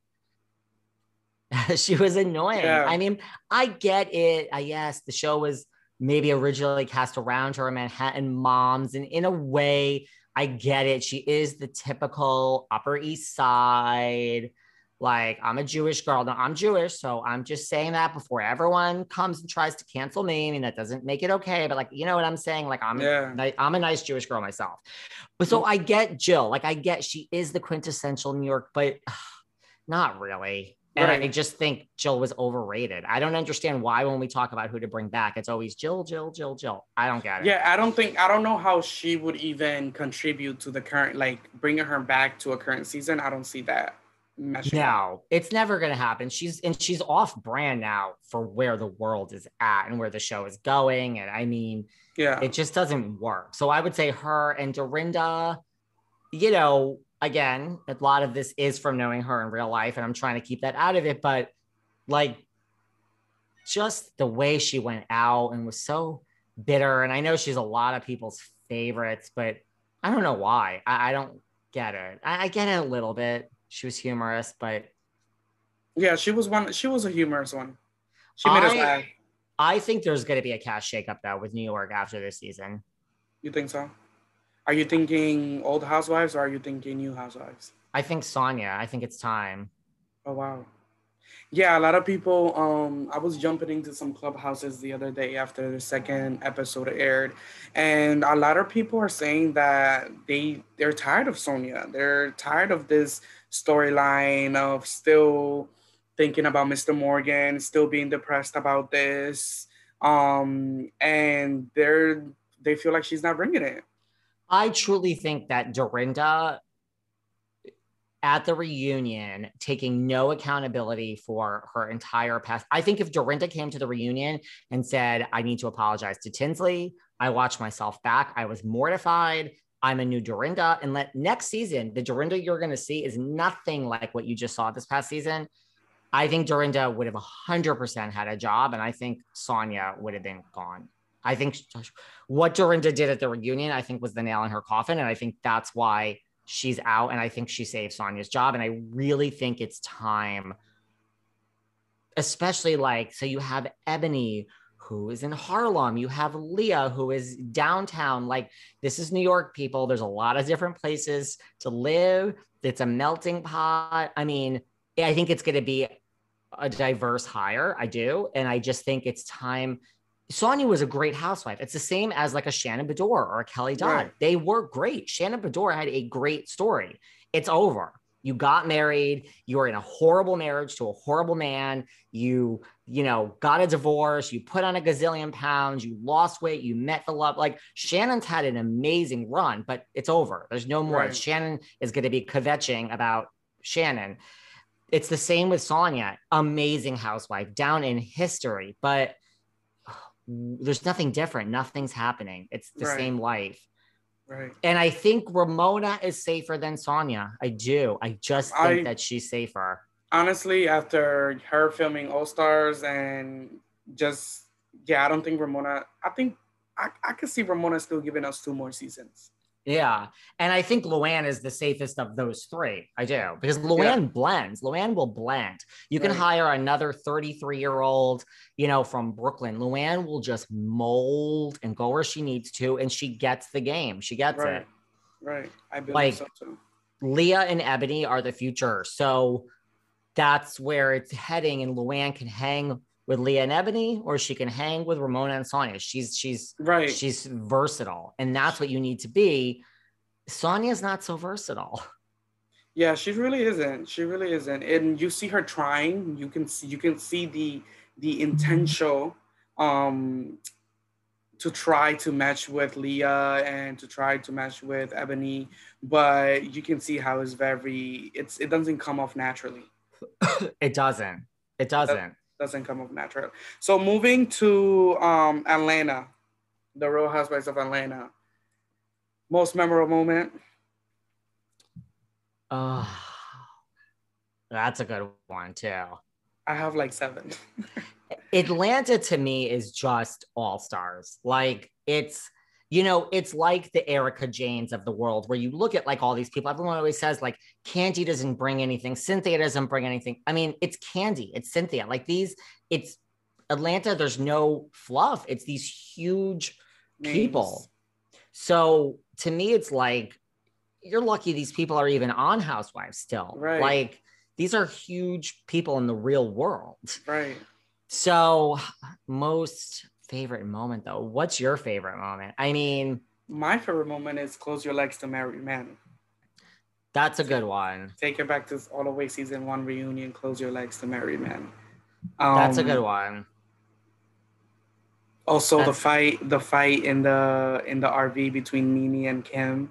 [SPEAKER 2] She was annoying.
[SPEAKER 1] Yeah.
[SPEAKER 2] I mean, I get it. I yes, the show was maybe originally cast around her Manhattan moms, and in a way, I get it. She is the typical Upper East Side. Like, I'm a Jewish girl. No, I'm Jewish, so I'm just saying that before everyone comes and tries to cancel me. I mean, that doesn't make it okay, but like, you know what I'm saying? Like, I'm
[SPEAKER 1] Yeah.
[SPEAKER 2] a, I'm a nice Jewish girl myself. But so I get Jill. Like, I get she is the quintessential New York, but uh, not really. And
[SPEAKER 1] Right.
[SPEAKER 2] I just think Jill was overrated. I don't understand why when we talk about who to bring back, it's always Jill, Jill, Jill, Jill. I don't get it.
[SPEAKER 1] Yeah, I don't think I don't know how she would even contribute to the current, like bringing her back to a current season. I don't see that meshing up.
[SPEAKER 2] No, it's never going to happen. She's and she's off brand now for where the world is at and where the show is going. And I mean,
[SPEAKER 1] Yeah.
[SPEAKER 2] it just doesn't work. So I would say her and Dorinda, you know, again, a lot of this is from knowing her in real life, and I'm trying to keep that out of it. But like, just the way she went out and was so bitter. And I know she's a lot of people's favorites, but I don't know why. I, I don't get it. I, I get it a little bit. She was humorous, but
[SPEAKER 1] Yeah, she was one. She was a humorous one. She made us
[SPEAKER 2] I
[SPEAKER 1] laugh.
[SPEAKER 2] I think there's going to be a cast shakeup though with New York after this season.
[SPEAKER 1] You think so? Are you thinking old housewives or are you thinking new housewives?
[SPEAKER 2] I think Sonia. I think it's time.
[SPEAKER 1] Oh wow. Yeah, a lot of people. Um, I was jumping into some clubhouses the other day after the second episode aired, and a lot of people are saying that they they're tired of Sonia. They're tired of this storyline of still thinking about Mister Morgan, still being depressed about this, um, and they're they feel like she's not bringing it.
[SPEAKER 2] I truly think that Dorinda at the reunion taking no accountability for her entire past. I think if Dorinda came to the reunion and said, I need to apologize to Tinsley, I watched myself back, I was mortified, I'm a new Dorinda, and let next season, the Dorinda you're going to see is nothing like what you just saw this past season. I think Dorinda would have one hundred percent had a job, and I think Sonia would have been gone. I think what Dorinda did at the reunion, I think was the nail in her coffin, and I think that's why she's out, and I think she saved Sonia's job. And I really think it's time, especially like, so you have Ebony, who is in Harlem. You have Leah, who is downtown. Like, this is New York, people. There's a lot of different places to live. It's a melting pot. I mean, I think it's going to be a diverse hire. I do. And I just think it's time. Sonia was a great housewife. It's the same as like a Shannon Bedore or a Kelly Dodd. Right. They were great. Shannon Bedore had a great story. It's over. You got married. You were in a horrible marriage to a horrible man. You, you know, got a divorce. You put on a gazillion pounds. You lost weight. You met the love. Like, Shannon's had an amazing run, but it's over. There's no more. Right. Shannon is going to be kvetching about Shannon. It's the same with Sonia. Amazing housewife, down in history, but there's nothing different. Nothing's happening. It's the right. same life.
[SPEAKER 1] Right.
[SPEAKER 2] And I think Ramona is safer than Sonia. I do. I just think I, that she's safer.
[SPEAKER 1] Honestly, after her filming All Stars and just, yeah, I don't think Ramona, I think I, I could see Ramona still giving us two more seasons.
[SPEAKER 2] Yeah. And I think Luann is the safest of those three. I do. Because Luann yeah. blends. Luann will blend. You can right. hire another thirty-three-year-old, you know, from Brooklyn. Luann will just mold and go where she needs to, and she gets the game. She gets
[SPEAKER 1] right.
[SPEAKER 2] it.
[SPEAKER 1] Right. I believe
[SPEAKER 2] like,
[SPEAKER 1] so too.
[SPEAKER 2] Leah and Ebony are the future. So that's where it's heading, and Luann can hang with Leah and Ebony, or she can hang with Ramona and Sonia. She's she's
[SPEAKER 1] right.
[SPEAKER 2] She's versatile, and that's what you need to be. Sonia's not so versatile.
[SPEAKER 1] Yeah, she really isn't. She really isn't. And you see her trying. You can see you can see the the intention um, to try to match with Leah and to try to match with Ebony, but you can see how it's very. It's it doesn't come off naturally.
[SPEAKER 2] It doesn't. It doesn't.
[SPEAKER 1] That doesn't come off natural. So moving to um, Atlanta, the Real Housewives of Atlanta. Most memorable moment?
[SPEAKER 2] Oh, that's a good one too.
[SPEAKER 1] I have like seven.
[SPEAKER 2] Atlanta to me is just all stars. Like it's, you know, it's like the Erica Janes of the world where you look at like all these people. Everyone always says like Candy doesn't bring anything. Cynthia doesn't bring anything. I mean, it's Candy, it's Cynthia. Like these, it's Atlanta. There's no fluff. It's these huge people.
[SPEAKER 1] Names.
[SPEAKER 2] So to me, it's like, you're lucky these people are even on Housewives still.
[SPEAKER 1] Right.
[SPEAKER 2] Like these are huge people in the real world.
[SPEAKER 1] Right.
[SPEAKER 2] So, most favorite moment though. What's your favorite moment? I mean,
[SPEAKER 1] my favorite moment is Close Your Legs to Married Men.
[SPEAKER 2] That's a good one.
[SPEAKER 1] Take it back to all the way season one reunion. Close Your Legs to Married Men. Um,
[SPEAKER 2] That's a good one.
[SPEAKER 1] Also,
[SPEAKER 2] That's...
[SPEAKER 1] the fight, the fight in the in the R V between Nene and Kim.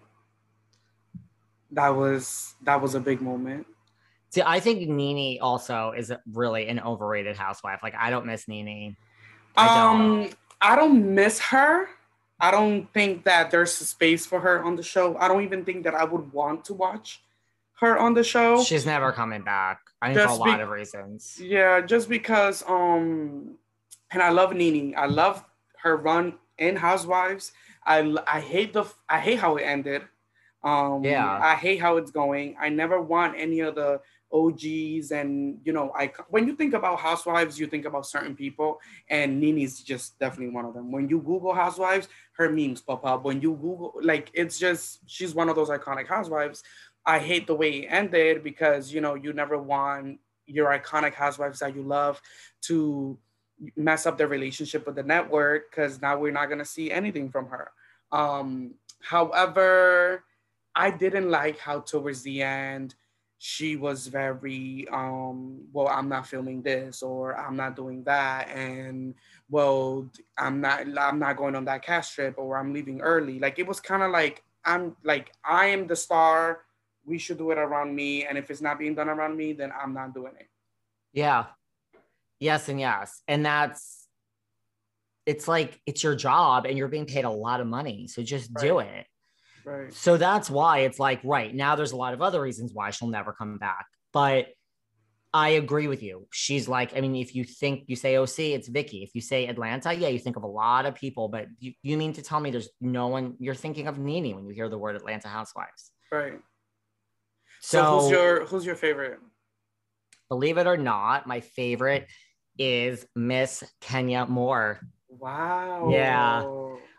[SPEAKER 1] That was that was a big moment.
[SPEAKER 2] See, I think Nene also is really an overrated housewife. Like, I don't miss Nene. I don't.
[SPEAKER 1] Um, I don't miss her. I don't think that there's a space for her on the show. I don't even think that I would want to watch her on the show.
[SPEAKER 2] She's never coming back. I mean, just for a lot be- of reasons.
[SPEAKER 1] Yeah, just because, um, and I love Nene. I love her run in Housewives. I, I hate the I hate how it ended. Um,
[SPEAKER 2] yeah.
[SPEAKER 1] I hate how it's going. I never want any of the O Gs and, you know, I when you think about Housewives, you think about certain people, and Nene's just definitely one of them. When you Google Housewives, her memes pop up. When you Google, like, it's just, she's one of those iconic Housewives. I hate the way it ended because, you know, you never want your iconic Housewives that you love to mess up their relationship with the network, because now we're not going to see anything from her. Um, however, I didn't like how towards the end, she was very, um, well, I'm not filming this, or I'm not doing that, and well, I'm not, I'm not going on that cast trip, or I'm leaving early. Like, it was kind of like, I'm like, I am the star. We should do it around me, and if it's not being done around me, then I'm not doing it.
[SPEAKER 2] Yeah. Yes and yes, and that's, it's like it's your job, and you're being paid a lot of money, so just
[SPEAKER 1] right.
[SPEAKER 2] do it.
[SPEAKER 1] Right.
[SPEAKER 2] So that's why it's like, right now there's a lot of other reasons why she'll never come back. But I agree with you. She's like, I mean, if you think you say O C, it's Vicky. If you say Atlanta, yeah, you think of a lot of people, but you, you mean to tell me there's no one, you're thinking of Nene when you hear the word Atlanta Housewives.
[SPEAKER 1] Right.
[SPEAKER 2] So,
[SPEAKER 1] so who's your who's your favorite?
[SPEAKER 2] Believe it or not, my favorite is Miss Kenya Moore.
[SPEAKER 1] Wow.
[SPEAKER 2] Yeah.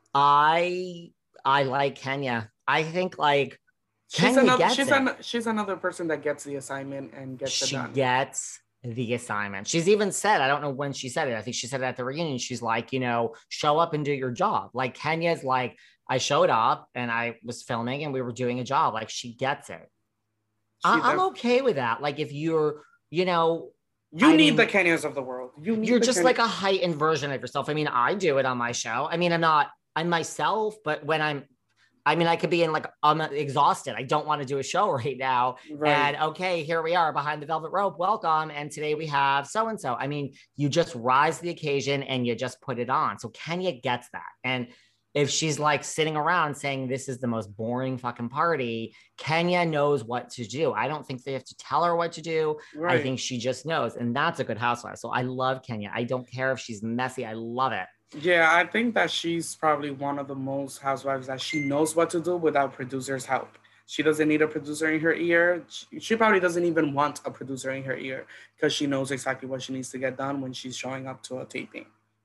[SPEAKER 2] I I like Kenya. I think like
[SPEAKER 1] she's
[SPEAKER 2] Kenya
[SPEAKER 1] another
[SPEAKER 2] gets
[SPEAKER 1] she's
[SPEAKER 2] it.
[SPEAKER 1] an, she's another person that gets the assignment and gets
[SPEAKER 2] she
[SPEAKER 1] it done.
[SPEAKER 2] gets the assignment. She's even said, I don't know when she said it. I think she said it at the reunion. She's like, you know, show up and do your job. Like Kenya's like, I showed up and I was filming and we were doing a job. Like she gets it. I, I'm okay with that. Like if you're, you know,
[SPEAKER 1] you
[SPEAKER 2] I
[SPEAKER 1] need
[SPEAKER 2] mean,
[SPEAKER 1] the Kenyas of the world. You need
[SPEAKER 2] you're just
[SPEAKER 1] Kenya-
[SPEAKER 2] like a heightened version of yourself. I mean, I do it on my show. I mean, I'm not, I'm myself, but when I'm, I mean, I could be in like, I'm exhausted. I don't want to do a show right now. Right. And okay, here we are behind the velvet rope. Welcome. And today we have so-and-so. I mean, you just rise to the occasion and you just put it on. So Kenya gets that. And if she's like sitting around saying this is the most boring fucking party, Kenya knows what to do. I don't think they have to tell her what to do. Right. I think she just knows. And that's a good housewife. So I love Kenya. I don't care if she's messy. I love it.
[SPEAKER 1] Yeah, I think that she's probably one of the most housewives that she knows what to do without producers' help. She doesn't need a producer in her ear. She, she probably doesn't even want a producer in her ear because she knows exactly what she needs to get done when she's showing up to a taping.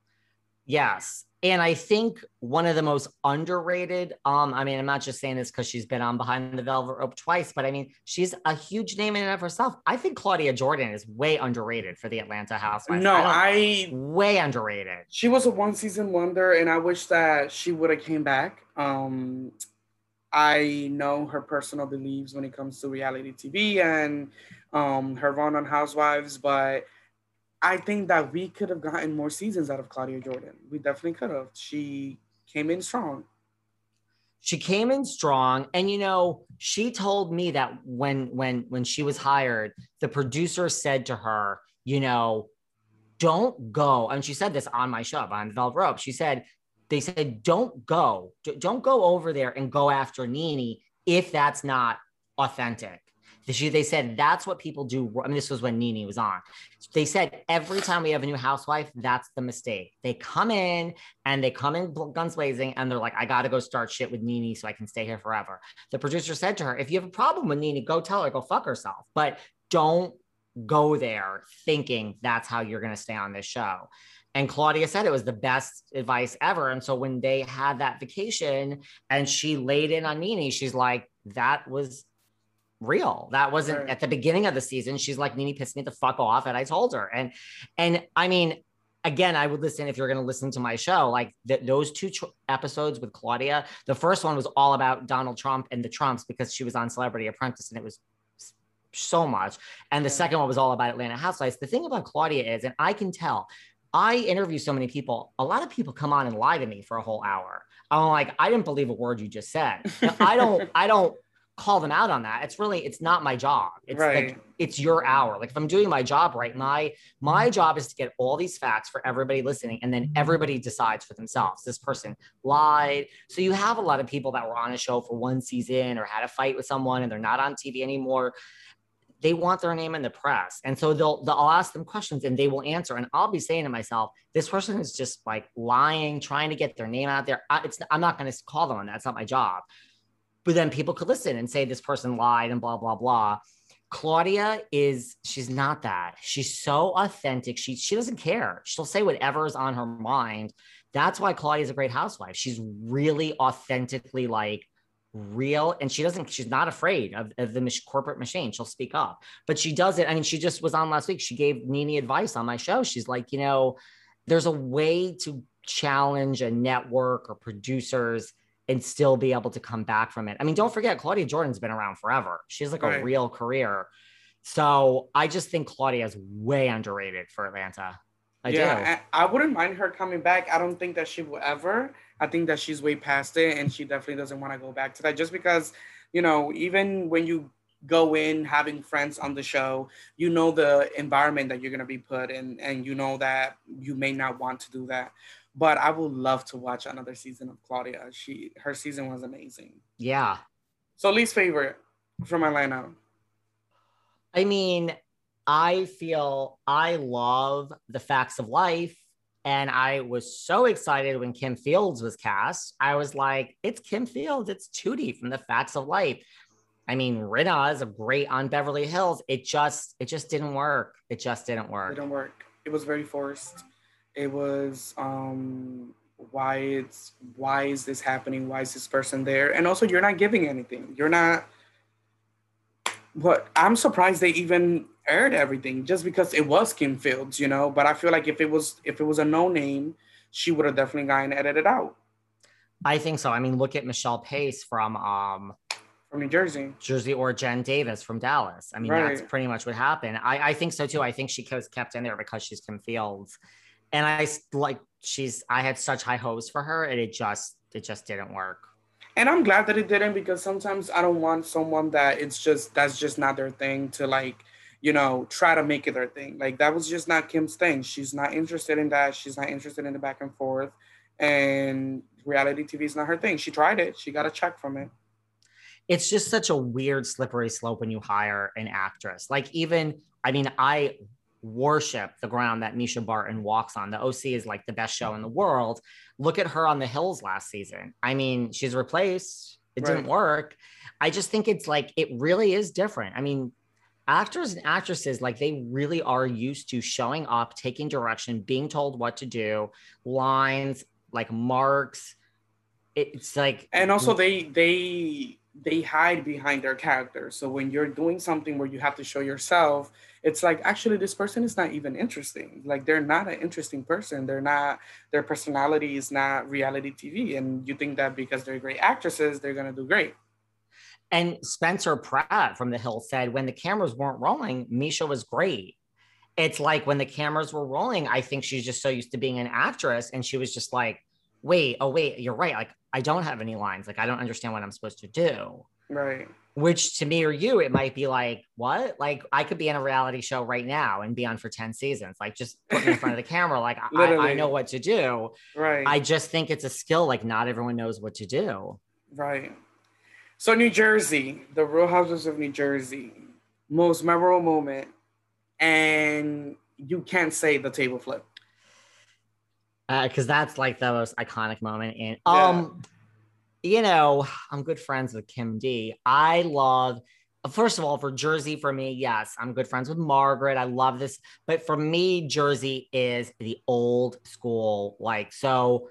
[SPEAKER 2] Yes. And I think one of the most underrated, um, I mean, I'm not just saying this because she's been on Behind the Velvet Rope twice, but I mean, she's a huge name in and of herself. I think Claudia Jordan is way underrated for the Atlanta Housewives.
[SPEAKER 1] No,
[SPEAKER 2] I,
[SPEAKER 1] I
[SPEAKER 2] way underrated.
[SPEAKER 1] She was a one season wonder, and I wish that she would have came back. Um, I know her personal beliefs when it comes to reality T V and um, her run on Housewives, but I think that we could have gotten more seasons out of Claudia Jordan. We definitely could have. She came in strong.
[SPEAKER 2] She came in strong. And, you know, she told me that when, when, when she was hired, the producer said to her, you know, don't go. And she said this on my show, Behind the Velvet Rope. She said, they said, don't go. Don't go over there and go after Nene if that's not authentic. She, they said that's what people do. I mean, this was when Nene was on. They said every time we have a new housewife, that's the mistake. They come in and they come in guns blazing and they're like, I got to go start shit with Nene so I can stay here forever. The producer said to her, if you have a problem with Nene, go tell her, go fuck herself. But don't go there thinking that's how you're going to stay on this show. And Claudia said it was the best advice ever. And so when they had that vacation and she laid in on Nene, she's like, that was real. That wasn't right. At the beginning of the season. She's like, Nene pissed me the fuck off. And I told her. And, and I mean, again, I would listen if you're going to listen to my show, like th- those two tr- episodes with Claudia, the first one was all about Donald Trump and the Trumps because she was on Celebrity Apprentice and it was so much. And the second one was all about Atlanta Housewives. The thing about Claudia is, and I can tell, I interview so many people. A lot of people come on and lie to me for a whole hour. I'm like, I didn't believe a word you just said. I don't, I don't call them out on that. It's really, it's not my job. It's
[SPEAKER 1] right.
[SPEAKER 2] like, it's your hour. Like if I'm doing my job right, my, my job is to get all these facts for everybody listening. And then everybody decides for themselves. This person lied. So you have a lot of people that were on a show for one season or had a fight with someone and they're not on T V anymore. They want their name in the press. And so they'll, they'll I'll ask them questions and they will answer. And I'll be saying to myself, this person is just like lying, trying to get their name out there. I, it's, I'm not going to call them on that. It's not my job. But then people could listen and say this person lied and blah, blah, blah. Claudia is, she's not that. She's so authentic. She, she doesn't care. She'll say whatever is on her mind. That's why Claudia is a great housewife. She's really authentically like, real, and she doesn't she's not afraid of, of the mach- corporate machine. She'll speak up, but she does it. I mean, she just was on last week. She gave Nene advice on my show. She's like, you know, there's a way to challenge a network or producers and still be able to come back from it. I mean, don't forget, Claudia Jordan's been around forever. She's like right. a real career. So I just think Claudia is way underrated for Atlanta. I
[SPEAKER 1] yeah,
[SPEAKER 2] do.
[SPEAKER 1] I wouldn't mind her coming back. I don't think that she will ever. I think that she's way past it, and she definitely doesn't want to go back to that. Just because, you know, even when you go in having friends on the show, you know the environment that you're going to be put in, and you know that you may not want to do that. But I would love to watch another season of Claudia. She her season was amazing.
[SPEAKER 2] Yeah.
[SPEAKER 1] So least favorite from Atlanta.
[SPEAKER 2] I mean, I feel I love The Facts of Life. And I was so excited when Kim Fields was cast. I was like, it's Kim Fields. It's Tootie from The Facts of Life. I mean, Rinna is a great on Beverly Hills. It just, it just didn't work. It just didn't work.
[SPEAKER 1] It didn't work. It was very forced. It was, um, why it's, why is this happening? Why is this person there? And also, you're not giving anything. You're not, what I'm surprised they even aired everything just because it was Kim Fields, you know, but I feel like if it was, if it was a no name, she would have definitely gotten edited out.
[SPEAKER 2] I think so. I mean, look at Michelle Pace from, um,
[SPEAKER 1] from New Jersey,
[SPEAKER 2] Jersey, or Jen Davis from Dallas. I mean, right. That's pretty much what happened. I, I think so too. I think she was kept in there because she's Kim Fields, and I like, she's, I had such high hopes for her and it just, it just didn't work.
[SPEAKER 1] And I'm glad that it didn't, because sometimes I don't want someone that it's just, that's just not their thing to like, you know, try to make it their thing. Like that was just not Kim's thing. She's not interested in that. She's not interested in the back and forth, and reality T V is not her thing. She tried it. She got a check from it.
[SPEAKER 2] It's just such a weird slippery slope when you hire an actress. Like even, I mean, I worship the ground that Misha Barton walks on. The O C is like the best show in the world. Look at her on The Hills last season. I mean, she's replaced. It right. didn't work. I just think it's like, it really is different. I mean, actors and actresses, like they really are used to showing up, taking direction, being told what to do, lines, like marks. It's like,
[SPEAKER 1] and also they, they, they hide behind their characters. So when you're doing something where you have to show yourself, it's like, actually, this person is not even interesting. Like, they're not an interesting person. They're not, their personality is not reality T V. And you think that because they're great actresses, they're going to do great.
[SPEAKER 2] And Spencer Pratt from The Hill said, when the cameras weren't rolling, Misha was great. It's like when the cameras were rolling, I think she's just so used to being an actress. And she was just like, wait, oh, wait, you're right. Like, I don't have any lines. Like, I don't understand what I'm supposed to do.
[SPEAKER 1] Right.
[SPEAKER 2] Which to me or you, it might be like, what? Like, I could be in a reality show right now and be on for ten seasons. Like, just put me in front of the camera. Like, I, I know what to do.
[SPEAKER 1] Right.
[SPEAKER 2] I just think it's a skill. Like, not everyone knows what to do.
[SPEAKER 1] Right. So New Jersey, the Real Housewives of New Jersey. most memorable moment, and you can't say the table flip.
[SPEAKER 2] Because uh, that's like the most iconic moment. And
[SPEAKER 1] Yeah.
[SPEAKER 2] um, you know, I'm good friends with Kim D. I love, first of all, for Jersey, for me, yes, I'm good friends with Margaret. I love this. But for me, Jersey is the old school. Like, so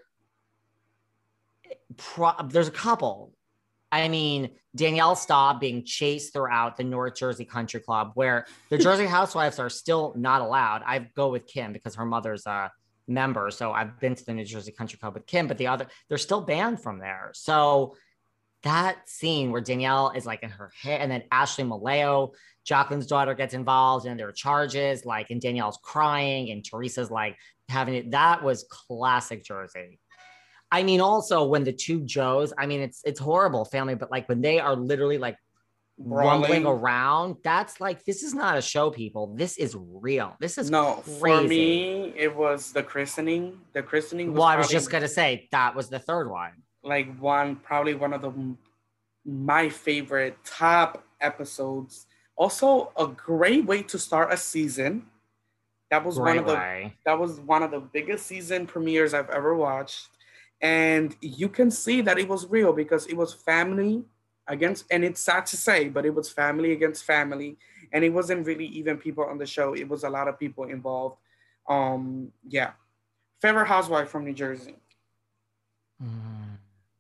[SPEAKER 2] pro- there's a couple. I mean, Danielle Staub being chased throughout the North Jersey Country Club, where the Jersey Housewives are still not allowed. I go with Kim because her mother's a member. So I've been to the New Jersey Country Club with Kim, but the other, they're still banned from there. So that scene where Danielle is like in her hair, and then Ashley Maleo, Jacqueline's daughter, gets involved, and there are charges, like, and Danielle's crying, and Teresa's like having it. That was classic Jersey. I mean, also when the two Joes, I mean, it's it's horrible family, but like when they are literally like rumbling
[SPEAKER 1] Brawling.
[SPEAKER 2] around, that's like, this is not a show, people. This is real. This is
[SPEAKER 1] No,
[SPEAKER 2] crazy.
[SPEAKER 1] for me, it was the christening. The christening was
[SPEAKER 2] Well, I was
[SPEAKER 1] probably,
[SPEAKER 2] just gonna say that was the third one.
[SPEAKER 1] like one, probably one of the my favorite top episodes. Also, a great way to start a season. That was
[SPEAKER 2] Great
[SPEAKER 1] one of the
[SPEAKER 2] way.
[SPEAKER 1] that was one of the biggest season premieres I've ever watched. And you can see that it was real because it was family against, and it's sad to say, but it was family against family. And it wasn't really even people on the show. It was a lot of people involved. Um, yeah. Favorite housewife from New Jersey.
[SPEAKER 2] Mm.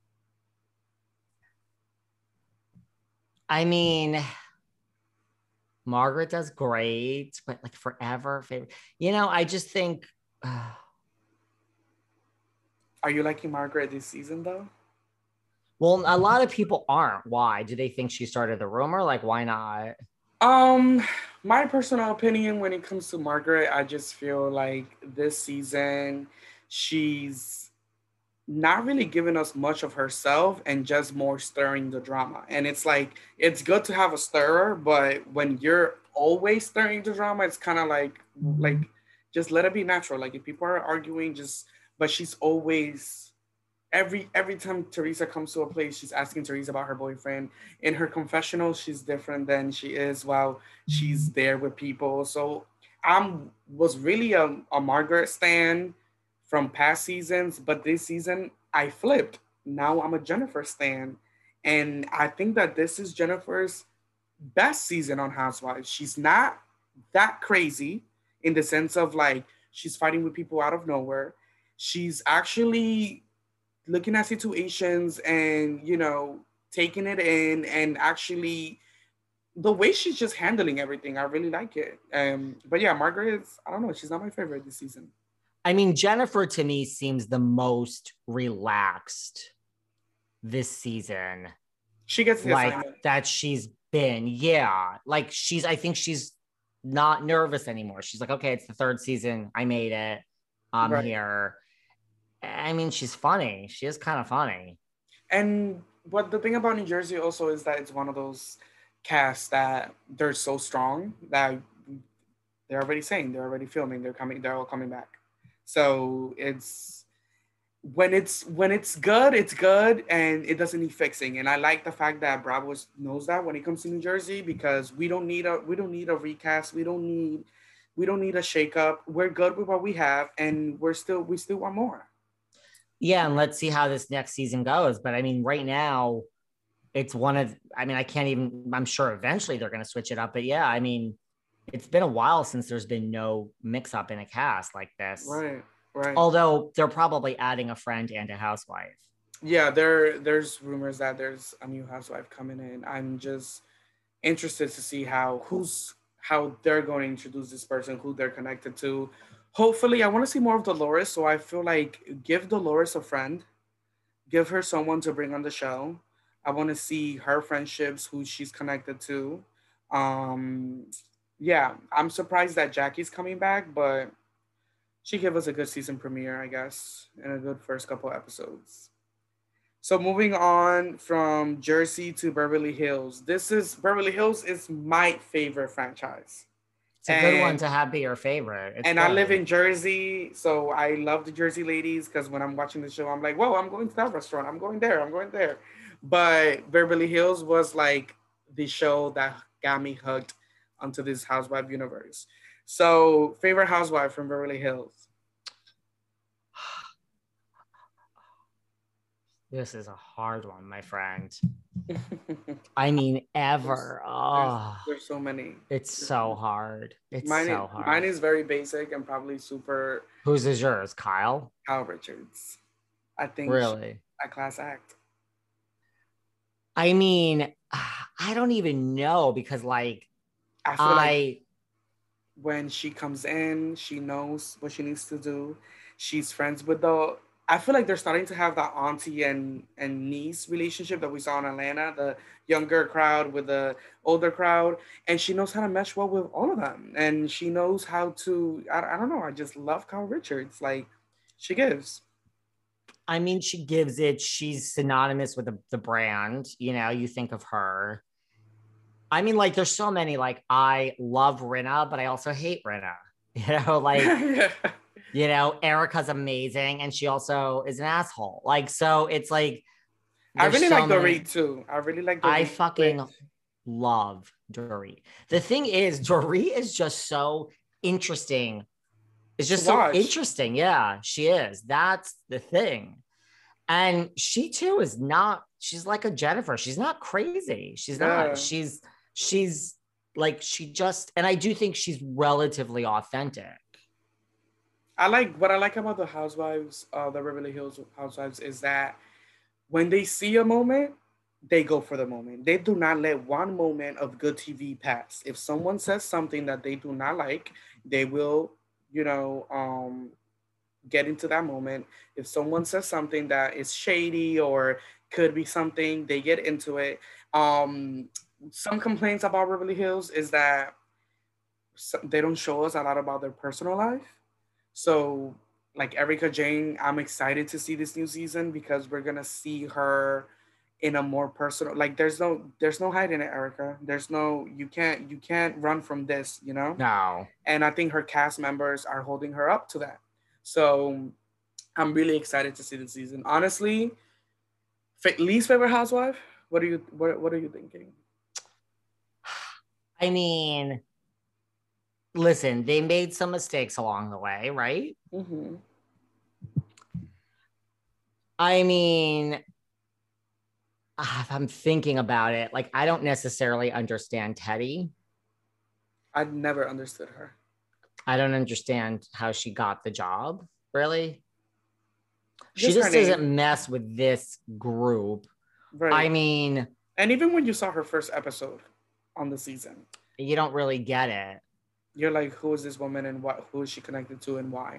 [SPEAKER 2] I mean, Margaret does great, but like forever favorite. You know, I just think. Uh,
[SPEAKER 1] Are you liking Margaret this season though?
[SPEAKER 2] well, a lot of people aren't. Why? Do they think she started the rumor? Like, why not?
[SPEAKER 1] Um, my personal opinion when it comes to Margaret, I just feel like this season she's not really giving us much of herself and just more stirring the drama. And it's like it's good to have a stirrer, but when you're always stirring the drama, it's kind of like like just let it be natural. Like if people are arguing, just but she's always every every time Teresa comes to a place, she's asking Teresa about her boyfriend. In her confessional, she's different than she is while she's there with people. So I'm was really a, a Margaret stan from past seasons, but this season I flipped. Now I'm a Jennifer stan, and I think that this is Jennifer's best season on Housewives. She's not that crazy in the sense of like she's fighting with people out of nowhere. She's actually looking at situations and you know taking it in and actually the way she's just handling everything, I really like it. Um but yeah, Margaret is, I don't know, she's not my favorite this season.
[SPEAKER 2] I mean, Jennifer to me seems the most relaxed this season.
[SPEAKER 1] She gets the
[SPEAKER 2] like
[SPEAKER 1] assignment.
[SPEAKER 2] that she's been. Yeah. Like she's, I think she's not nervous anymore. She's like, okay, it's the third season. I made it. I'm right here. I mean, she's funny. She is kind of funny.
[SPEAKER 1] And what the thing about New Jersey also is that it's one of those casts that they're so strong that they're already saying they're already filming. They're coming. They're all coming back. So it's when it's when it's good, it's good, and it doesn't need fixing. And I like the fact that Bravo knows that when it comes to New Jersey, because we don't need a we don't need a recast. We don't need we don't need a shakeup. We're good with what we have, and we're still we still want more.
[SPEAKER 2] Yeah, and let's see how this next season goes. But I mean, right now, it's one of, I mean, I can't even, I'm sure eventually they're going to switch it up. But yeah, I mean, it's been a while since there's been no mix up in a cast like this.
[SPEAKER 1] Right, right.
[SPEAKER 2] Although they're probably adding a friend and a housewife.
[SPEAKER 1] Yeah, there there's rumors that there's a new housewife coming in. I'm just interested to see how who's how they're going to introduce this person, who they're connected to. Hopefully, I want to see more of Dolores. So I feel like give Dolores a friend, give her someone to bring on the show. I want to see her friendships, who she's connected to. Um, yeah, I'm surprised that Jackie's coming back, but she gave us a good season premiere, I guess, and a good first couple episodes. So moving on from Jersey to Beverly Hills. This is Beverly Hills is my favorite franchise.
[SPEAKER 2] It's a and, good one to have be your favorite. It's
[SPEAKER 1] and
[SPEAKER 2] good.
[SPEAKER 1] I live in Jersey, so I love the Jersey ladies because when I'm watching the show, I'm like, whoa, I'm going to that restaurant. I'm going there. I'm going there. But Beverly Hills was like the show that got me hooked onto this housewife universe. So, favorite housewife from Beverly Hills?
[SPEAKER 2] This is a hard one, my friend. I mean, ever.
[SPEAKER 1] There's, there's,
[SPEAKER 2] Oh,
[SPEAKER 1] there's so many.
[SPEAKER 2] it's
[SPEAKER 1] There's
[SPEAKER 2] so hard. It's
[SPEAKER 1] mine,
[SPEAKER 2] so
[SPEAKER 1] is,
[SPEAKER 2] hard.
[SPEAKER 1] mine is very basic and probably super.
[SPEAKER 2] Whose is yours, Kyle?
[SPEAKER 1] Kyle Richards. I think
[SPEAKER 2] Really
[SPEAKER 1] a class act.
[SPEAKER 2] I mean, I don't even know because, like,
[SPEAKER 1] I feel
[SPEAKER 2] I
[SPEAKER 1] like when she comes in, she knows what she needs to do. She's friends with the. I feel like they're starting to have that auntie and and niece relationship that we saw in Atlanta, the younger crowd with the older crowd, and she knows how to mesh well with all of them, and she knows how to. I, I don't know. I just love Kyle Richards. Like, she gives.
[SPEAKER 2] I mean, she gives it. She's synonymous with the, the brand. You know, you think of her. I mean, like, there's so many. Like, I love Rinna, but I also hate Rinna. You know, like,
[SPEAKER 1] Yeah.
[SPEAKER 2] you know, Erica's amazing, and she also is an asshole. Like, so it's like
[SPEAKER 1] I
[SPEAKER 2] there's
[SPEAKER 1] really
[SPEAKER 2] so
[SPEAKER 1] like
[SPEAKER 2] many-
[SPEAKER 1] Dorit too. I really like Dorit.
[SPEAKER 2] I fucking love Dorit. The thing is, Dorit is just so interesting. It's just
[SPEAKER 1] To
[SPEAKER 2] so
[SPEAKER 1] watch.
[SPEAKER 2] interesting. Yeah, she is. That's the thing. And she too is not, she's like a Jennifer. She's not crazy. She's
[SPEAKER 1] Yeah.
[SPEAKER 2] not. She's, she's like, she just, and I do think she's relatively authentic.
[SPEAKER 1] I like what I like about the housewives, uh, the Beverly Hills housewives, is that when they see a moment, they go for the moment. They do not let one moment of good T V pass. If someone says something that they do not like, they will, you know, um, get into that moment. If someone says something that is shady or could be something, they get into it. Um, some complaints about Beverly Hills is that they don't show us a lot about their personal life. So, like Erika Jayne, I'm excited to see this new season because we're gonna see her in a more personal. Like, there's no, there's no hiding it, Erika. There's no, you can't, you can't run from this, you know.
[SPEAKER 2] No.
[SPEAKER 1] And I think her cast members are holding her up to that. So, I'm really excited to see the season. Honestly, least favorite housewife. What are you? What What are you thinking?
[SPEAKER 2] I mean, listen, they made some mistakes along the way, right?
[SPEAKER 1] Mm-hmm.
[SPEAKER 2] I mean, if I'm thinking about it, like, I don't necessarily understand Teddi.
[SPEAKER 1] I never understood her.
[SPEAKER 2] I don't understand how she got the job, really.
[SPEAKER 1] Just
[SPEAKER 2] she just
[SPEAKER 1] her name.
[SPEAKER 2] doesn't mess with this group.
[SPEAKER 1] Right.
[SPEAKER 2] I mean,
[SPEAKER 1] and even when you saw her first episode on the season,
[SPEAKER 2] you don't really get it.
[SPEAKER 1] You're like, who is this woman and what? Who is she connected to and why?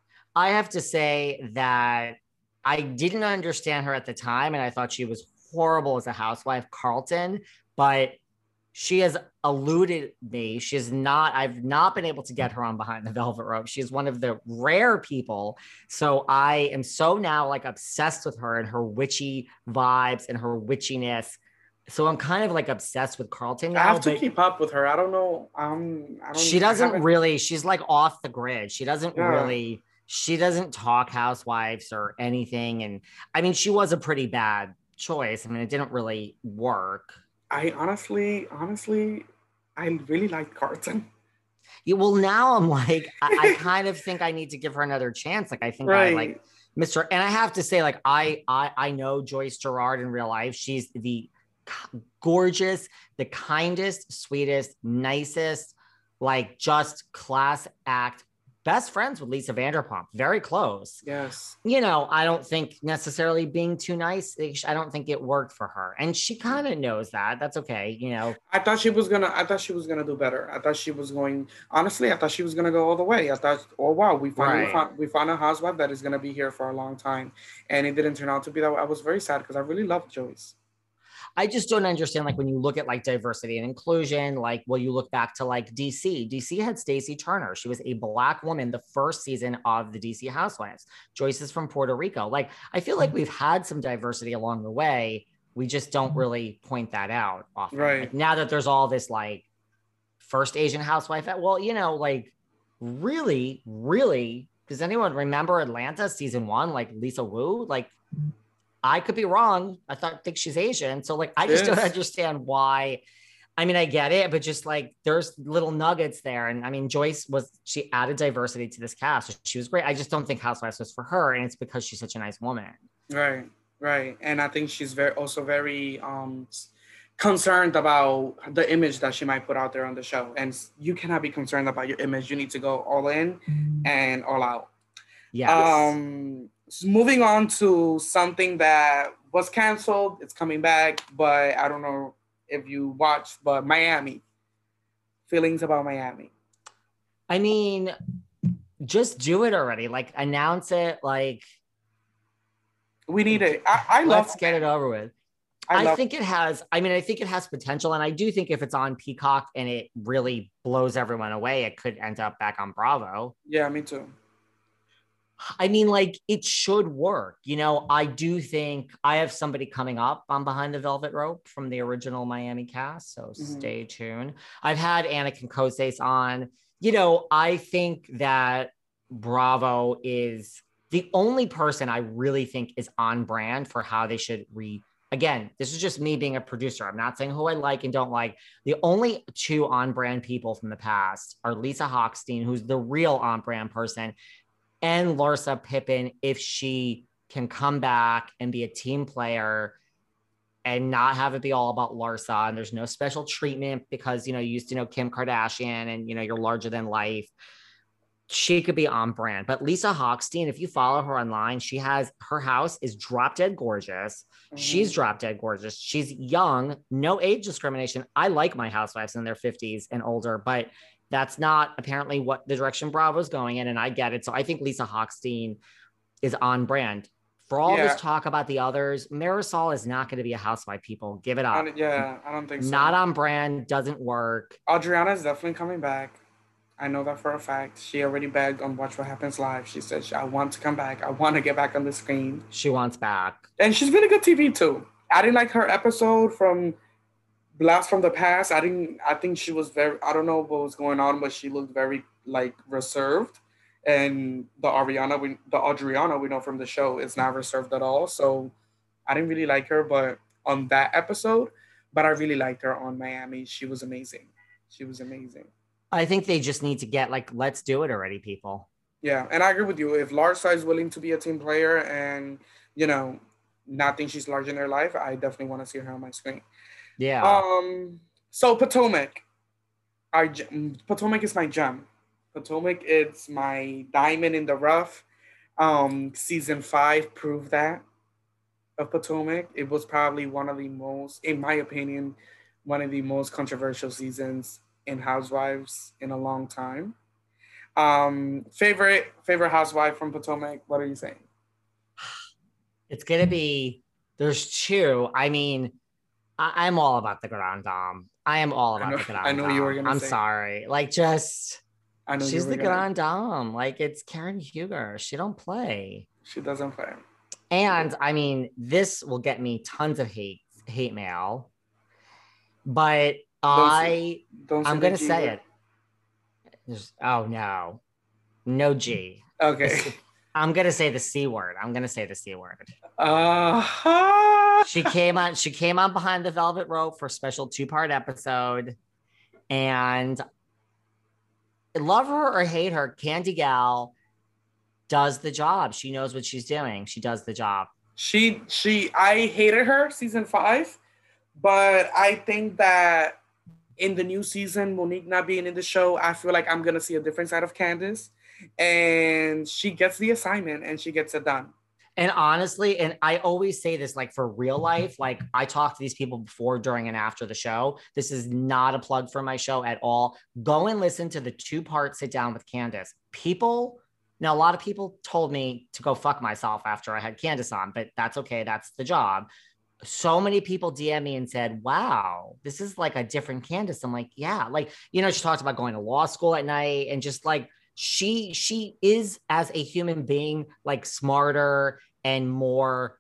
[SPEAKER 2] I have to say that I didn't understand her at the time, and I thought she was horrible as a housewife, Carlton, but she has eluded me. She's not, I've not been able to get her on Behind the Velvet Rope. She's one of the rare people. So I am so now like obsessed with her and her witchy vibes and her witchiness. So I'm kind of like obsessed with Carlton now.
[SPEAKER 1] I have to keep up with her. I don't know. Um, I don't,
[SPEAKER 2] she doesn't really, she's like off the grid. She doesn't
[SPEAKER 1] Yeah.
[SPEAKER 2] really, she doesn't talk housewives or anything. And I mean, she was a pretty bad choice. I mean, it didn't really work.
[SPEAKER 1] I honestly, honestly, I really liked Carlton.
[SPEAKER 2] Yeah, well, now I'm like, I, I kind of think I need to give her another chance. Like, I think I
[SPEAKER 1] Right.
[SPEAKER 2] like Mister And I have to say, like, I, I, I know Joyce Gerard in real life. She's the c- gorgeous, the kindest, sweetest, nicest, like just class act. Best friends with Lisa Vanderpump, very close.
[SPEAKER 1] Yes.
[SPEAKER 2] You know, I don't think necessarily being too nice, I don't think it worked for her. And she kind of knows that. That's okay, you know.
[SPEAKER 1] I thought she was gonna. I thought she was gonna do better. I thought she was going. Honestly, I thought she was gonna go all the way. I thought, oh wow, we finally
[SPEAKER 2] Right.
[SPEAKER 1] found we found a housewife that is gonna be here for a long time, and it didn't turn out to be that way. I was very sad because I really loved Joyce.
[SPEAKER 2] I just don't understand, like, when you look at like diversity and inclusion, like, well, you look back to like D C. D C had Stacey Turner. She was a Black woman the first season of the D C Housewives. Joyce is from Puerto Rico. Like, I feel like we've had some diversity along the way. We just don't really point that out often.
[SPEAKER 1] Right.
[SPEAKER 2] Like, now that there's all this like first Asian housewife, well, you know, like really, really, does anyone remember Atlanta season one? Like Lisa Wu, like, I could be wrong. I thought think she's Asian. So like I just
[SPEAKER 1] Yes.
[SPEAKER 2] don't understand why. I mean, I get it, but just like there's little nuggets there. And I mean, Joyce was, she added diversity to this cast. So she was great. I just don't think Housewives was for her. And it's because she's such a nice woman.
[SPEAKER 1] Right, right. And I think she's very also very um concerned about the image that she might put out there on the show. And you cannot be concerned about your image. You need to go all in and all out.
[SPEAKER 2] Yes.
[SPEAKER 1] Um, moving on to something that was canceled. It's coming back, but I don't know if you watched, but Miami. Feelings about Miami.
[SPEAKER 2] I mean, just do it already. Like, announce it. Like,
[SPEAKER 1] we need it. I, I love.
[SPEAKER 2] Let's get it over with. I, I think it has, I mean, I think it has potential. And I do think if it's on Peacock and it really blows everyone away, it could end up back on Bravo.
[SPEAKER 1] Yeah, me too.
[SPEAKER 2] I mean, like, it should work. You know, I do think I have somebody coming up on Behind the Velvet Rope from the original Miami cast. So mm-hmm. stay tuned. I've had Anna Concoses on. You know, I think that Bravo is the only person I really think is on brand for how they should re. Again, this is just me being a producer. I'm not saying who I like and don't like. The only two on-brand people from the past are Lisa Hochstein, who's the real on-brand person, and Larsa Pippen, if she can come back and be a team player and not have it be all about Larsa, and there's no special treatment because, you know, you used to know Kim Kardashian and, you know, you're larger than life. She could be on brand. But Lisa Hochstein, if you follow her online, she has, her house is drop dead gorgeous. Mm-hmm. She's drop dead gorgeous. She's young, no age discrimination. I like my housewives in their fifties and older, but that's not apparently what the direction Bravo's going in. And I get it. So I think Lisa Hochstein is on brand. For all yeah. this talk about the others, Marisol is not going to be a housewife, people. Give it up.
[SPEAKER 1] Yeah, I don't think so.
[SPEAKER 2] Not on brand, doesn't work.
[SPEAKER 1] Adriana is definitely coming back. I know that for a fact. She already begged on Watch What Happens Live. She said, I want to come back. I want to get back on the screen.
[SPEAKER 2] She wants back.
[SPEAKER 1] And she's been a good T V too. I didn't like her episode from Blast from the Past. I didn't, I think she was very, I don't know what was going on, but she looked very like reserved. And the Ariana, we, the Adriana we know from the show is not reserved at all. So I didn't really like her, but on that episode, but I really liked her on Miami. She was amazing. She was amazing.
[SPEAKER 2] I think they just need to get like, let's do it already, people.
[SPEAKER 1] Yeah, and I agree with you. If Larsa is willing to be a team player and, you know, not think she's large in her life, I definitely want to see her on my screen.
[SPEAKER 2] Yeah.
[SPEAKER 1] Um. So Potomac, I Potomac is my gem. Potomac, it's my diamond in the rough. Um, season five proved that of Potomac. It was probably one of the most, in my opinion, one of the most controversial seasons in Housewives in a long time. Um, favorite favorite housewife from Potomac. What are you saying?
[SPEAKER 2] It's gonna be. There's two. I mean, I, I'm all about the Grand Dame. I am all about
[SPEAKER 1] know,
[SPEAKER 2] the Grand
[SPEAKER 1] I know
[SPEAKER 2] Dame.
[SPEAKER 1] you were gonna.
[SPEAKER 2] I'm
[SPEAKER 1] say.
[SPEAKER 2] sorry. Like, just.
[SPEAKER 1] I know
[SPEAKER 2] she's the
[SPEAKER 1] gonna...
[SPEAKER 2] Grand Dame. Like, it's Karen Huger. She don't play.
[SPEAKER 1] She doesn't play.
[SPEAKER 2] And I mean, this will get me tons of hate hate mail, but.
[SPEAKER 1] Don't
[SPEAKER 2] I,
[SPEAKER 1] say, don't
[SPEAKER 2] I'm going to say it. There's, oh, no. No G.
[SPEAKER 1] Okay.
[SPEAKER 2] I'm going to say the C word. I'm going to say the C word.
[SPEAKER 1] Uh-huh.
[SPEAKER 2] She came on, she came on Behind the Velvet Rope for a special two-part episode. And love her or hate her, Candy Gal does the job. She knows what she's doing. She does the job.
[SPEAKER 1] She, she, I hated her season five, but I think that in the new season, Monique not being in the show, I feel like I'm going to see a different side of Candace. And she gets the assignment and she gets it done.
[SPEAKER 2] And honestly, and I always say this, like for real life, like I talked to these people before, during, and after the show. This is not a plug for my show at all. Go and listen to the two-part sit down with Candace. People, now a lot of people told me to go fuck myself after I had Candace on, but that's okay. That's the job. So many people D M me and said, wow, this is like a different Candace. I'm like, yeah, like, you know, she talked about going to law school at night and just like, she, she is as a human being, like smarter and more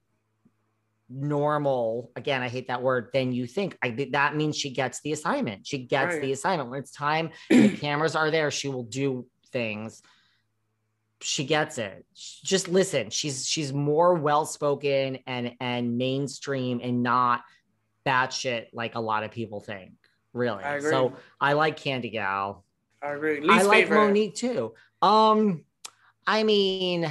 [SPEAKER 2] normal. Again, I hate that word than you think. I that means she gets the assignment. She gets right. the assignment when it's time. The cameras are there. She will do things. She gets it. Just listen. She's she's more well-spoken and and mainstream and not batshit like a lot of people think. really.
[SPEAKER 1] I agree.
[SPEAKER 2] So I like Candy Gal.
[SPEAKER 1] I agree.
[SPEAKER 2] I
[SPEAKER 1] Least
[SPEAKER 2] like
[SPEAKER 1] favorite.
[SPEAKER 2] Monique too. Um, I mean,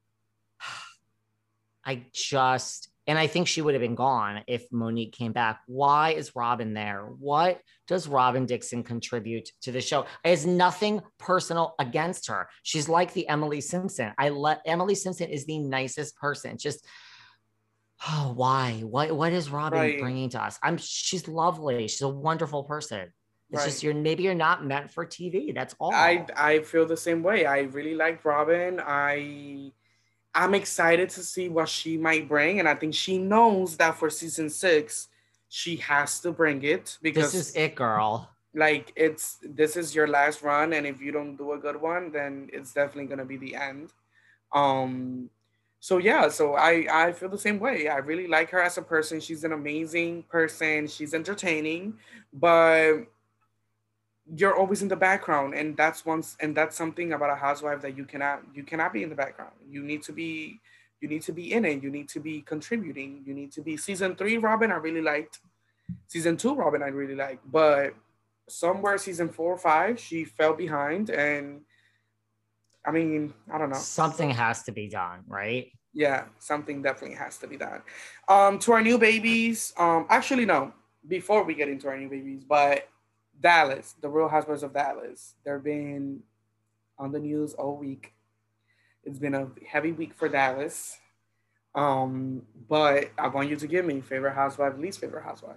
[SPEAKER 2] I just, and I think she would have been gone if Monique came back. Why is Robin there? What does Robin Dixon contribute to the show? It has nothing personal against her. She's like the Emily Simpson. I let Emily Simpson is the nicest person. Just, oh, why? What, what is Robin
[SPEAKER 1] Right.
[SPEAKER 2] bringing to us? I'm, she's lovely. She's a wonderful person. It's
[SPEAKER 1] Right.
[SPEAKER 2] just, you're, maybe you're not meant for T V. That's all.
[SPEAKER 1] I I feel the same way. I really like Robin. I I'm excited to see what she might bring, and I think she knows that for season six, she has to bring it because
[SPEAKER 2] This is it, girl.
[SPEAKER 1] like it's this is your last run, and if you don't do a good one, then it's definitely gonna be the end. Um, so yeah, so I I feel the same way. I really like her as a person. She's an amazing person. She's entertaining, but you're always in the background, and that's once and that's something about a housewife that you cannot you cannot be in the background. You need to be you need to be in it. You need to be contributing. You need to be season three Robin. I really liked season two Robin. I really liked, but somewhere season four or five she fell behind, and I mean I don't know.
[SPEAKER 2] Something has to be done, right?
[SPEAKER 1] Yeah, something definitely has to be done. Um, to our new babies. Um, actually no. Before we get into our new babies, but Dallas, the Real Housewives of Dallas. They're been on the news all week. It's been a heavy week for Dallas. Um, but I want you to give me favorite housewife, least favorite housewife.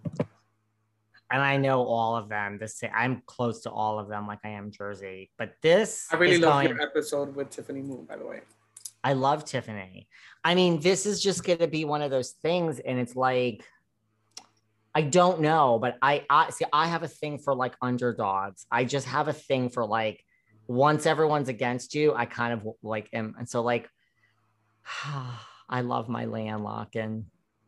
[SPEAKER 2] And I know all of them. This I'm close to all of them, like I am Jersey. But this
[SPEAKER 1] I really
[SPEAKER 2] is
[SPEAKER 1] love
[SPEAKER 2] going,
[SPEAKER 1] your episode with Tiffany Moon, by the way.
[SPEAKER 2] I love Tiffany. I mean, this is just going to be one of those things, and it's like, I don't know, but I, I see. I have a thing for like underdogs. I just have a thing for like once everyone's against you, I kind of like am, and so like I love my landlock, and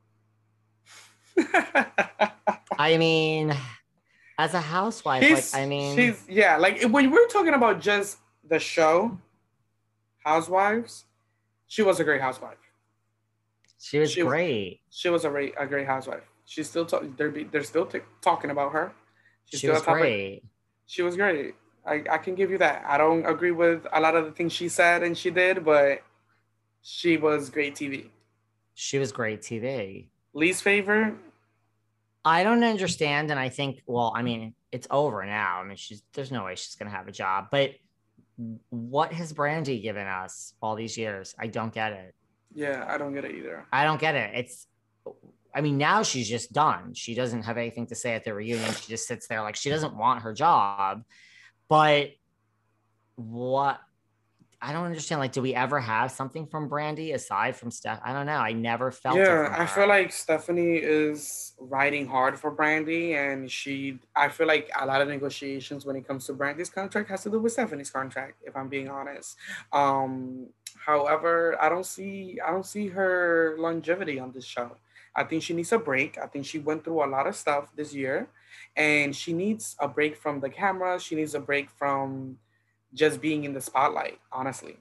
[SPEAKER 2] I mean, as a housewife,
[SPEAKER 1] she's,
[SPEAKER 2] like I mean,
[SPEAKER 1] she's yeah, like when we're talking about just the show, Housewives, she was a great housewife.
[SPEAKER 2] she was
[SPEAKER 1] She,
[SPEAKER 2] great.
[SPEAKER 1] she was a great, a great housewife. She's still ta- they're be, they're still t- talking about her. She's
[SPEAKER 2] She
[SPEAKER 1] still
[SPEAKER 2] was
[SPEAKER 1] a topic.
[SPEAKER 2] great.
[SPEAKER 1] She was great. I, I can give you that. I don't agree with a lot of the things she said and she did, but she was great T V.
[SPEAKER 2] She was great T V.
[SPEAKER 1] Least favorite?
[SPEAKER 2] I don't understand, and I think, well, I mean, it's over now. I mean, she's there's no way she's gonna have a job. But what has Brandy given us all these years? I don't get it.
[SPEAKER 1] Yeah, I don't get it either.
[SPEAKER 2] I don't get it. It's, I mean, now she's just done. She doesn't have anything to say at the reunion. She just sits there like she doesn't want her job. But what? I don't understand. Like, do we ever have something from Brandy aside from Steph? I don't know. I never felt it
[SPEAKER 1] Yeah,
[SPEAKER 2] from
[SPEAKER 1] I
[SPEAKER 2] her.
[SPEAKER 1] feel like Stephanie is riding hard for Brandy, and she. I feel like a lot of negotiations when it comes to Brandy's contract has to do with Stephanie's contract. If I'm being honest. Um, however, I don't see. I don't see her longevity on this show. I think she needs a break. I think she went through a lot of stuff this year, and she needs a break from the camera. She needs a break from just being in the spotlight, honestly.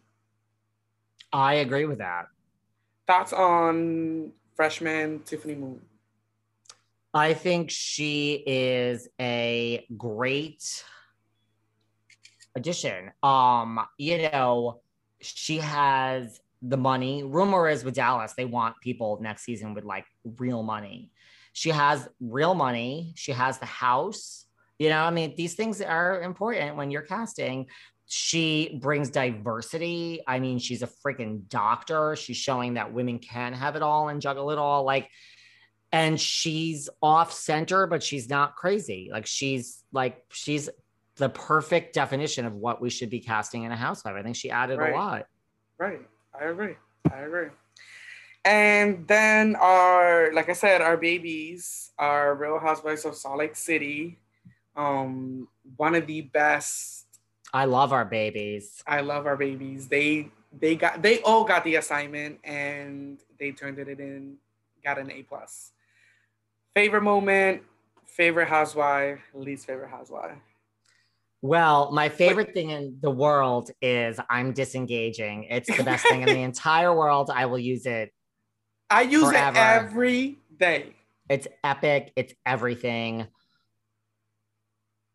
[SPEAKER 2] I agree with that.
[SPEAKER 1] Thoughts on freshman Tiffany Moon?
[SPEAKER 2] I think she is a great addition. Um, you know, she has the money. Rumor is with Dallas, they want people next season with like real money. She has real money. She has the house. You know, I mean, these things are important when you're casting. She brings diversity. I mean, she's a freaking doctor. She's showing that women can have it all and juggle it all. Like, and she's off center, but she's not crazy. Like, she's like, she's the perfect definition of what we should be casting in a housewife. I think she added
[SPEAKER 1] Right.
[SPEAKER 2] a lot.
[SPEAKER 1] Right. I agree. I agree. And then our, like I said, our babies are Real Housewives of Salt Lake City. Um, one of the best.
[SPEAKER 2] I love our babies.
[SPEAKER 1] I love our babies. They they got they all got the assignment and they turned it in, got an A plus. Favorite moment, favorite housewife, least favorite housewife.
[SPEAKER 2] Well, my favorite thing in the world is I'm disengaging. It's the best thing in the entire world. I will use it.
[SPEAKER 1] I use
[SPEAKER 2] forever.
[SPEAKER 1] it every day.
[SPEAKER 2] It's epic. It's everything.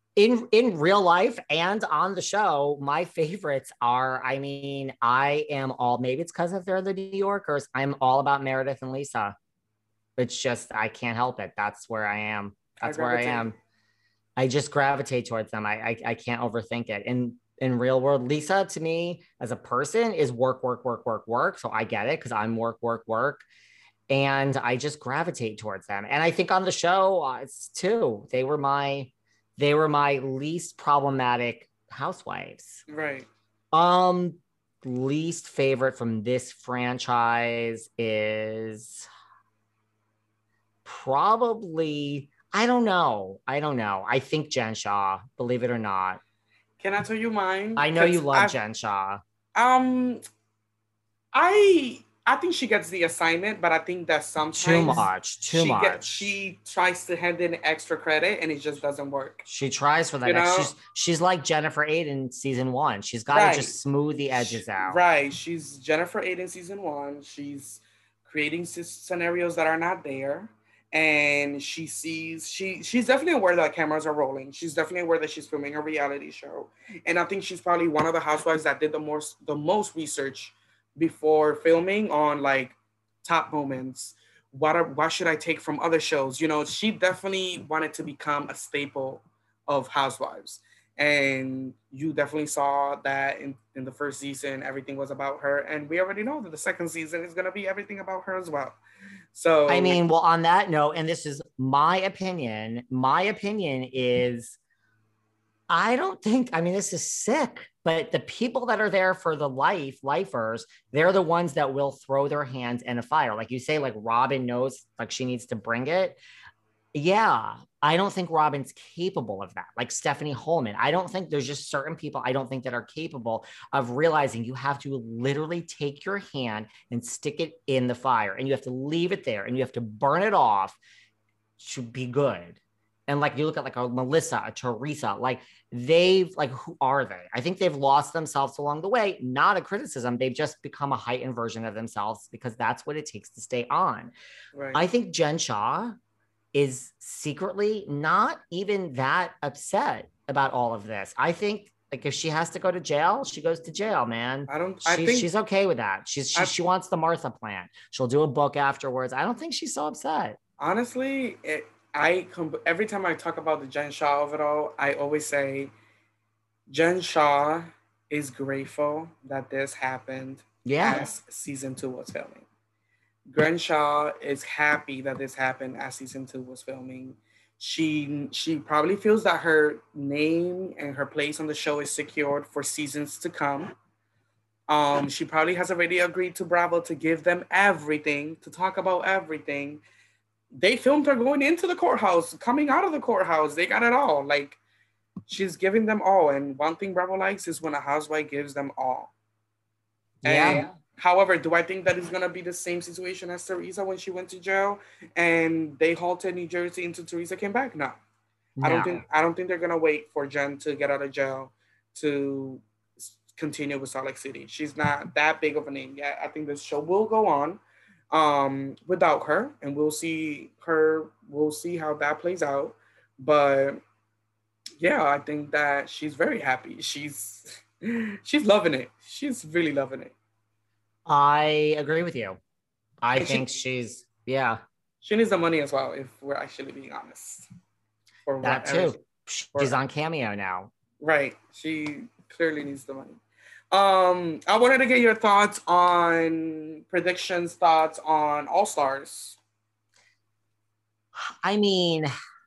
[SPEAKER 2] in in real life and on the show, my favorites are, I mean, I am all, maybe it's because if they're the New Yorkers, I'm all about Meredith and Lisa. It's just, I can't help it. That's where I am.
[SPEAKER 1] I
[SPEAKER 2] That's where I
[SPEAKER 1] gravitate.
[SPEAKER 2] am. I just gravitate towards them. I, I I can't overthink it. And in real world, Lisa to me as a person is work, work, work, work, work. So I get it because I'm work, work, work. And I just gravitate towards them. And I think on the show, uh, it's too. They were my they were my least problematic housewives.
[SPEAKER 1] Right.
[SPEAKER 2] Um, least favorite from this franchise is probably, I don't know. I don't know. I think Jen Shaw, believe it or not.
[SPEAKER 1] Can I tell you mine?
[SPEAKER 2] I know you
[SPEAKER 1] 'Cause
[SPEAKER 2] love
[SPEAKER 1] I've-
[SPEAKER 2] Jen Shaw.
[SPEAKER 1] Um, I I think she gets the assignment, but I think that sometimes
[SPEAKER 2] Too much. Too
[SPEAKER 1] she
[SPEAKER 2] much.
[SPEAKER 1] Get, she tries to hand in extra credit, and it just doesn't work.
[SPEAKER 2] She tries for that.
[SPEAKER 1] You
[SPEAKER 2] next-
[SPEAKER 1] know?
[SPEAKER 2] She's she's like Jennifer Aiden season one. She's got to
[SPEAKER 1] Right.
[SPEAKER 2] just smooth the edges out.
[SPEAKER 1] Right. She's Jennifer Aiden season one. She's creating s- scenarios that are not there. And she sees she she's definitely aware that cameras are rolling. She's definitely aware that she's filming a reality show. And I think she's probably one of the housewives that did the most the most research before filming on like top moments. What are, what should I take from other shows? You know, she definitely wanted to become a staple of Housewives. And you definitely saw that in, in the first season, everything was about her. And we already know that the second season is going to be everything about her as well. So,
[SPEAKER 2] I mean, well, on that note, and this is my opinion, my opinion is I don't think, I mean, this is sick, but the people that are there for the life, lifers, they're the ones that will throw their hands in a fire. Like you say, like Robin knows, like she needs to bring it. Yeah, I don't think Robin's capable of that. Like Stephanie Holman, I don't think there's just certain people I don't think that are capable of realizing you have to literally take your hand and stick it in the fire and you have to leave it there and you have to burn it off to be good. And like you look at like a Melissa, a Teresa, like they've like, who are they? I think they've lost themselves along the way. Not a criticism. They've just become a heightened version of themselves because that's what it takes to stay on.
[SPEAKER 1] right.
[SPEAKER 2] I think Jen Shaw is secretly not even that upset about all of this. I think like if she has to go to jail, she goes to jail, man.
[SPEAKER 1] I don't,
[SPEAKER 2] She's,
[SPEAKER 1] I think
[SPEAKER 2] she's okay with that. She's she,
[SPEAKER 1] I-
[SPEAKER 2] she wants the Martha plan. She'll do a book afterwards. I don't think she's so upset.
[SPEAKER 1] honestly, it, I com- every time I talk about the Jen Shaw of it all, I always say Jen Shaw is grateful that this happened
[SPEAKER 2] Yeah.
[SPEAKER 1] as season two was filming. Jen Shaw is happy that this happened as season two was filming. She she probably feels that her name and her place on the show is secured for seasons to come. Um, she probably has already agreed to Bravo to give them everything, to talk about everything. They filmed her going into the courthouse, coming out of the courthouse. They got it all. Like, she's giving them all. And one thing Bravo likes is when a housewife gives them all.
[SPEAKER 2] Yeah.
[SPEAKER 1] And, however, do I think that is going to be the same situation as Teresa when she went to jail and they halted New Jersey until Teresa came back? No. I don't
[SPEAKER 2] No.
[SPEAKER 1] think I don't think they're going to wait for Jen to get out of jail to continue with Salt Lake City. She's not that big of a name yet. I think the show will go on um, without her, and we'll see her. We'll see how that plays out. But yeah, I think that she's very happy. She's she's loving it. She's really loving it.
[SPEAKER 2] I agree with you. I
[SPEAKER 1] And she-
[SPEAKER 2] think she's, yeah,
[SPEAKER 1] She needs the money as well, if we're actually being honest. For
[SPEAKER 2] that
[SPEAKER 1] whatever-
[SPEAKER 2] too. She's on Cameo now.
[SPEAKER 1] Right. She clearly needs the money. Um, I wanted to get your thoughts on predictions, thoughts on All Stars.
[SPEAKER 2] I mean,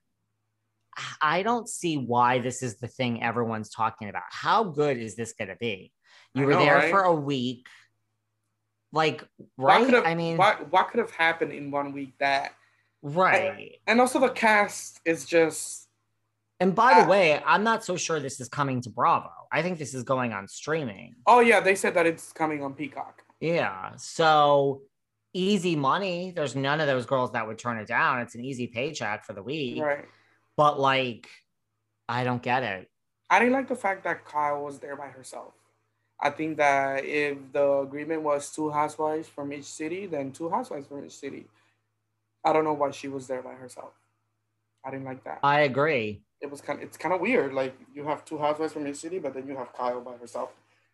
[SPEAKER 2] I don't see why this is the thing everyone's talking about. How good is this going to be? You
[SPEAKER 1] I
[SPEAKER 2] were
[SPEAKER 1] know,
[SPEAKER 2] there
[SPEAKER 1] right?
[SPEAKER 2] for a week. Like,
[SPEAKER 1] What
[SPEAKER 2] right?
[SPEAKER 1] could have,
[SPEAKER 2] I mean,
[SPEAKER 1] what what could have happened in one week that,
[SPEAKER 2] right.
[SPEAKER 1] and also the cast is just
[SPEAKER 2] And by
[SPEAKER 1] Uh,
[SPEAKER 2] the way, I'm not so sure this is coming to Bravo. I think this is going on streaming.
[SPEAKER 1] oh yeah, they said that it's coming on Peacock.
[SPEAKER 2] Yeah. So easy money. There's none of those girls that would turn it down. It's an easy paycheck for the week.
[SPEAKER 1] Right.
[SPEAKER 2] But like, I don't get it.
[SPEAKER 1] I didn't like the fact that Kyle was there by herself. I think that if the agreement was two housewives from each city, then two housewives from each city. I don't know why she was there by herself. I didn't like that.
[SPEAKER 2] I agree.
[SPEAKER 1] It was kind of, it's kind of weird. Like you have two housewives from your city, but then you have Kyle by herself.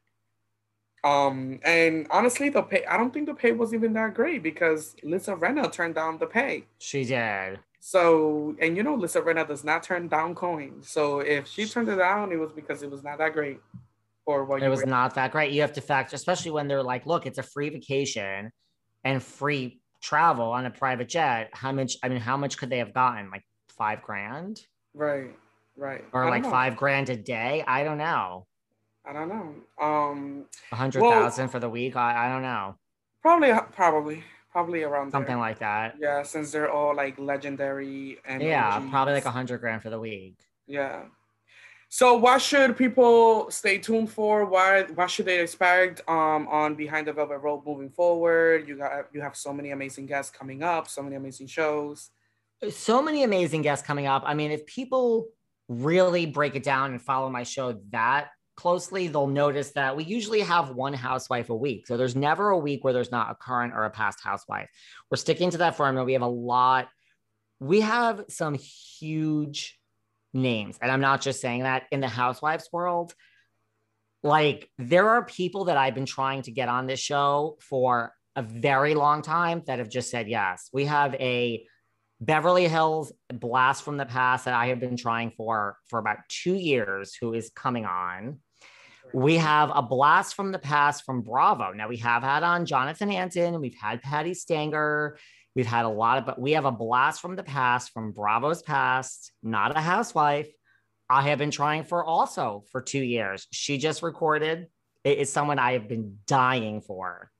[SPEAKER 1] Um, and honestly, the pay, I don't think the pay was even that great because Lisa Rinna turned down the pay.
[SPEAKER 2] She did.
[SPEAKER 1] So, and you know, Lisa Rinna does not turn down coins. So if she turned it down, it was because it was not that great. Or what
[SPEAKER 2] it was
[SPEAKER 1] were-
[SPEAKER 2] not that great. You have to factor, especially when they're like, look, it's a free vacation and free travel on a private jet. How much, I mean, how much could they have gotten? Like five grand?
[SPEAKER 1] Right, right.
[SPEAKER 2] Or like five grand a day? I don't know.
[SPEAKER 1] I don't know. Um,
[SPEAKER 2] a hundred thousand well, for the week? I, I don't know.
[SPEAKER 1] Probably, probably, probably around
[SPEAKER 2] something
[SPEAKER 1] there.
[SPEAKER 2] like that.
[SPEAKER 1] Yeah, since they're all like legendary and
[SPEAKER 2] yeah,
[SPEAKER 1] O Gs.
[SPEAKER 2] Probably like a hundred grand for the week.
[SPEAKER 1] Yeah. So what should people stay tuned for? Why what should they expect um, on Behind the Velvet Rope moving forward? You got you have so many amazing guests coming up, so many amazing shows.
[SPEAKER 2] So many amazing guests coming up. I mean, if people really break it down and follow my show that closely, they'll notice that we usually have one housewife a week. So there's never a week where there's not a current or a past housewife. We're sticking to that formula. We have a lot. We have some huge names. And I'm not just saying that in the housewives world. Like there are people that I've been trying to get on this show for a very long time that have just said yes. We have a Beverly Hills blast from the past that I have been trying for for about two years who is coming on. We have a blast from the past from Bravo. Now we have had on Jonathan Anton, we've had Patty Stanger, we've had a lot of, but we have a blast from the past from Bravo's past, not a housewife. I have been trying for also for two years. She just recorded. It is someone I have been dying for.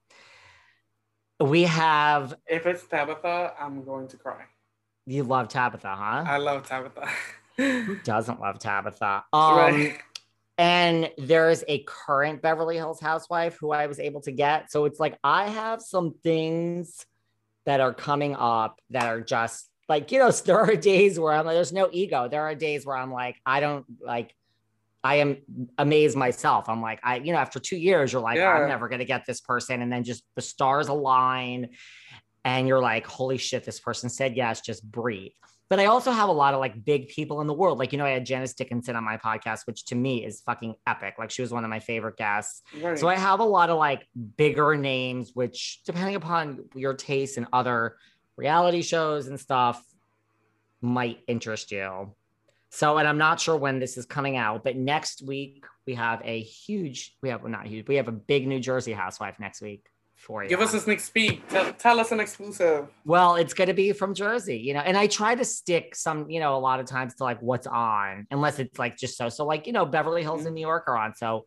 [SPEAKER 2] We have.
[SPEAKER 1] If it's Tabitha, I'm going to cry.
[SPEAKER 2] You love Tabitha, huh?
[SPEAKER 1] I love Tabitha.
[SPEAKER 2] Who doesn't love Tabitha? Um, right. And there's a current Beverly Hills housewife who I was able to get. So it's like, I have some things that are coming up that are just like, you know, there are days where I'm like, there's no ego. There are days where I'm like, I don't like, I am amazed myself. I'm like, I, you know, after two years, you're like, yeah. I'm never going to get this person. And then just the stars align and you're like, holy shit, this person said yes, just breathe. But I also have a lot of like big people in the world. Like, you know, I had Janice Dickinson on my podcast, which to me is fucking epic. Like she was one of my favorite guests. Right. So I have a lot of like bigger names, which depending upon your taste and other reality shows and stuff might interest you. So, and I'm not sure when this is coming out, but next week we have a huge, we have, well, not huge, we have a big New Jersey housewife next week. For you.
[SPEAKER 1] Give us a sneak peek. Tell, tell us an exclusive.
[SPEAKER 2] Well, it's going to be from Jersey, you know, and I try to stick some, you know, a lot of times to like what's on, unless it's like just so, so like, you know, Beverly Hills mm-hmm. and New York are on. So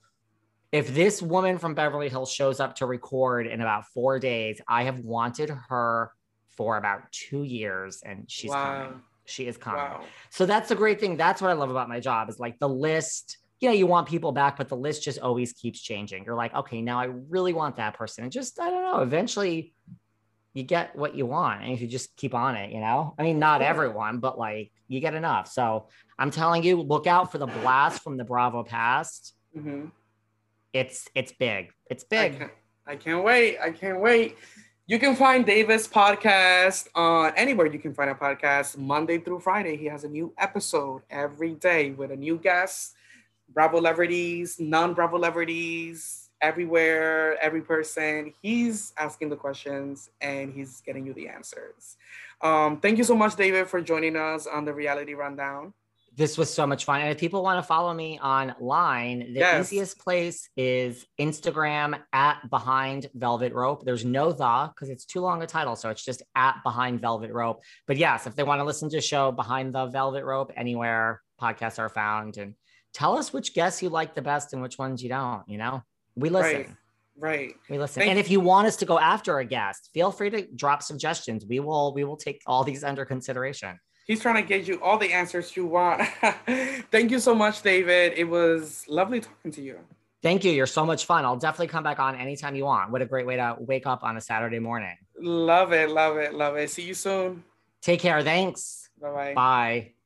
[SPEAKER 2] if this woman from Beverly Hills shows up to record in about four days, I have wanted her for about two years and she's wow. coming. She is coming. Wow. So that's the great thing. That's what I love about my job is like the list. You know, you want people back, but the list just always keeps changing. You're like, okay, now I really want that person. And just, I don't know, eventually you get what you want. And if you just keep on it, you know, I mean, not everyone, but like you get enough. So I'm telling you, look out for the blast from the Bravo past. Mm-hmm. It's, it's big. It's big.
[SPEAKER 1] I can't, I can't wait. I can't wait. You can find Davis podcast on anywhere you can find a podcast Monday through Friday. He has a new episode every day with a new guest. Bravo celebrities, non-Bravo celebrities, everywhere, every person. He's asking the questions and he's getting you the answers. Um, thank you so much, David, for joining us on the Reality Rundown.
[SPEAKER 2] This was so much fun. And if people want to follow me online, the yes. easiest place is Instagram at Behind Velvet Rope. There's no the because it's too long a title. So it's just at Behind Velvet Rope. But yes, if they want to listen to a show Behind the Velvet Rope, anywhere podcasts are found, and tell us which guests you like the best and which ones you don't, you know, we listen.
[SPEAKER 1] Right. Right.
[SPEAKER 2] We listen. Thank and if you want us to go after a guest, feel free to drop suggestions. We will, we will take all these under consideration.
[SPEAKER 1] He's trying to get you all the answers you want. Thank you so much, David. It was lovely talking to you.
[SPEAKER 2] Thank you. You're so much fun. I'll definitely come back on anytime you want. What a great way to wake up on a Saturday morning.
[SPEAKER 1] Love it. Love it. Love it. See you soon.
[SPEAKER 2] Take care. Thanks.
[SPEAKER 1] Bye-bye.
[SPEAKER 2] Bye.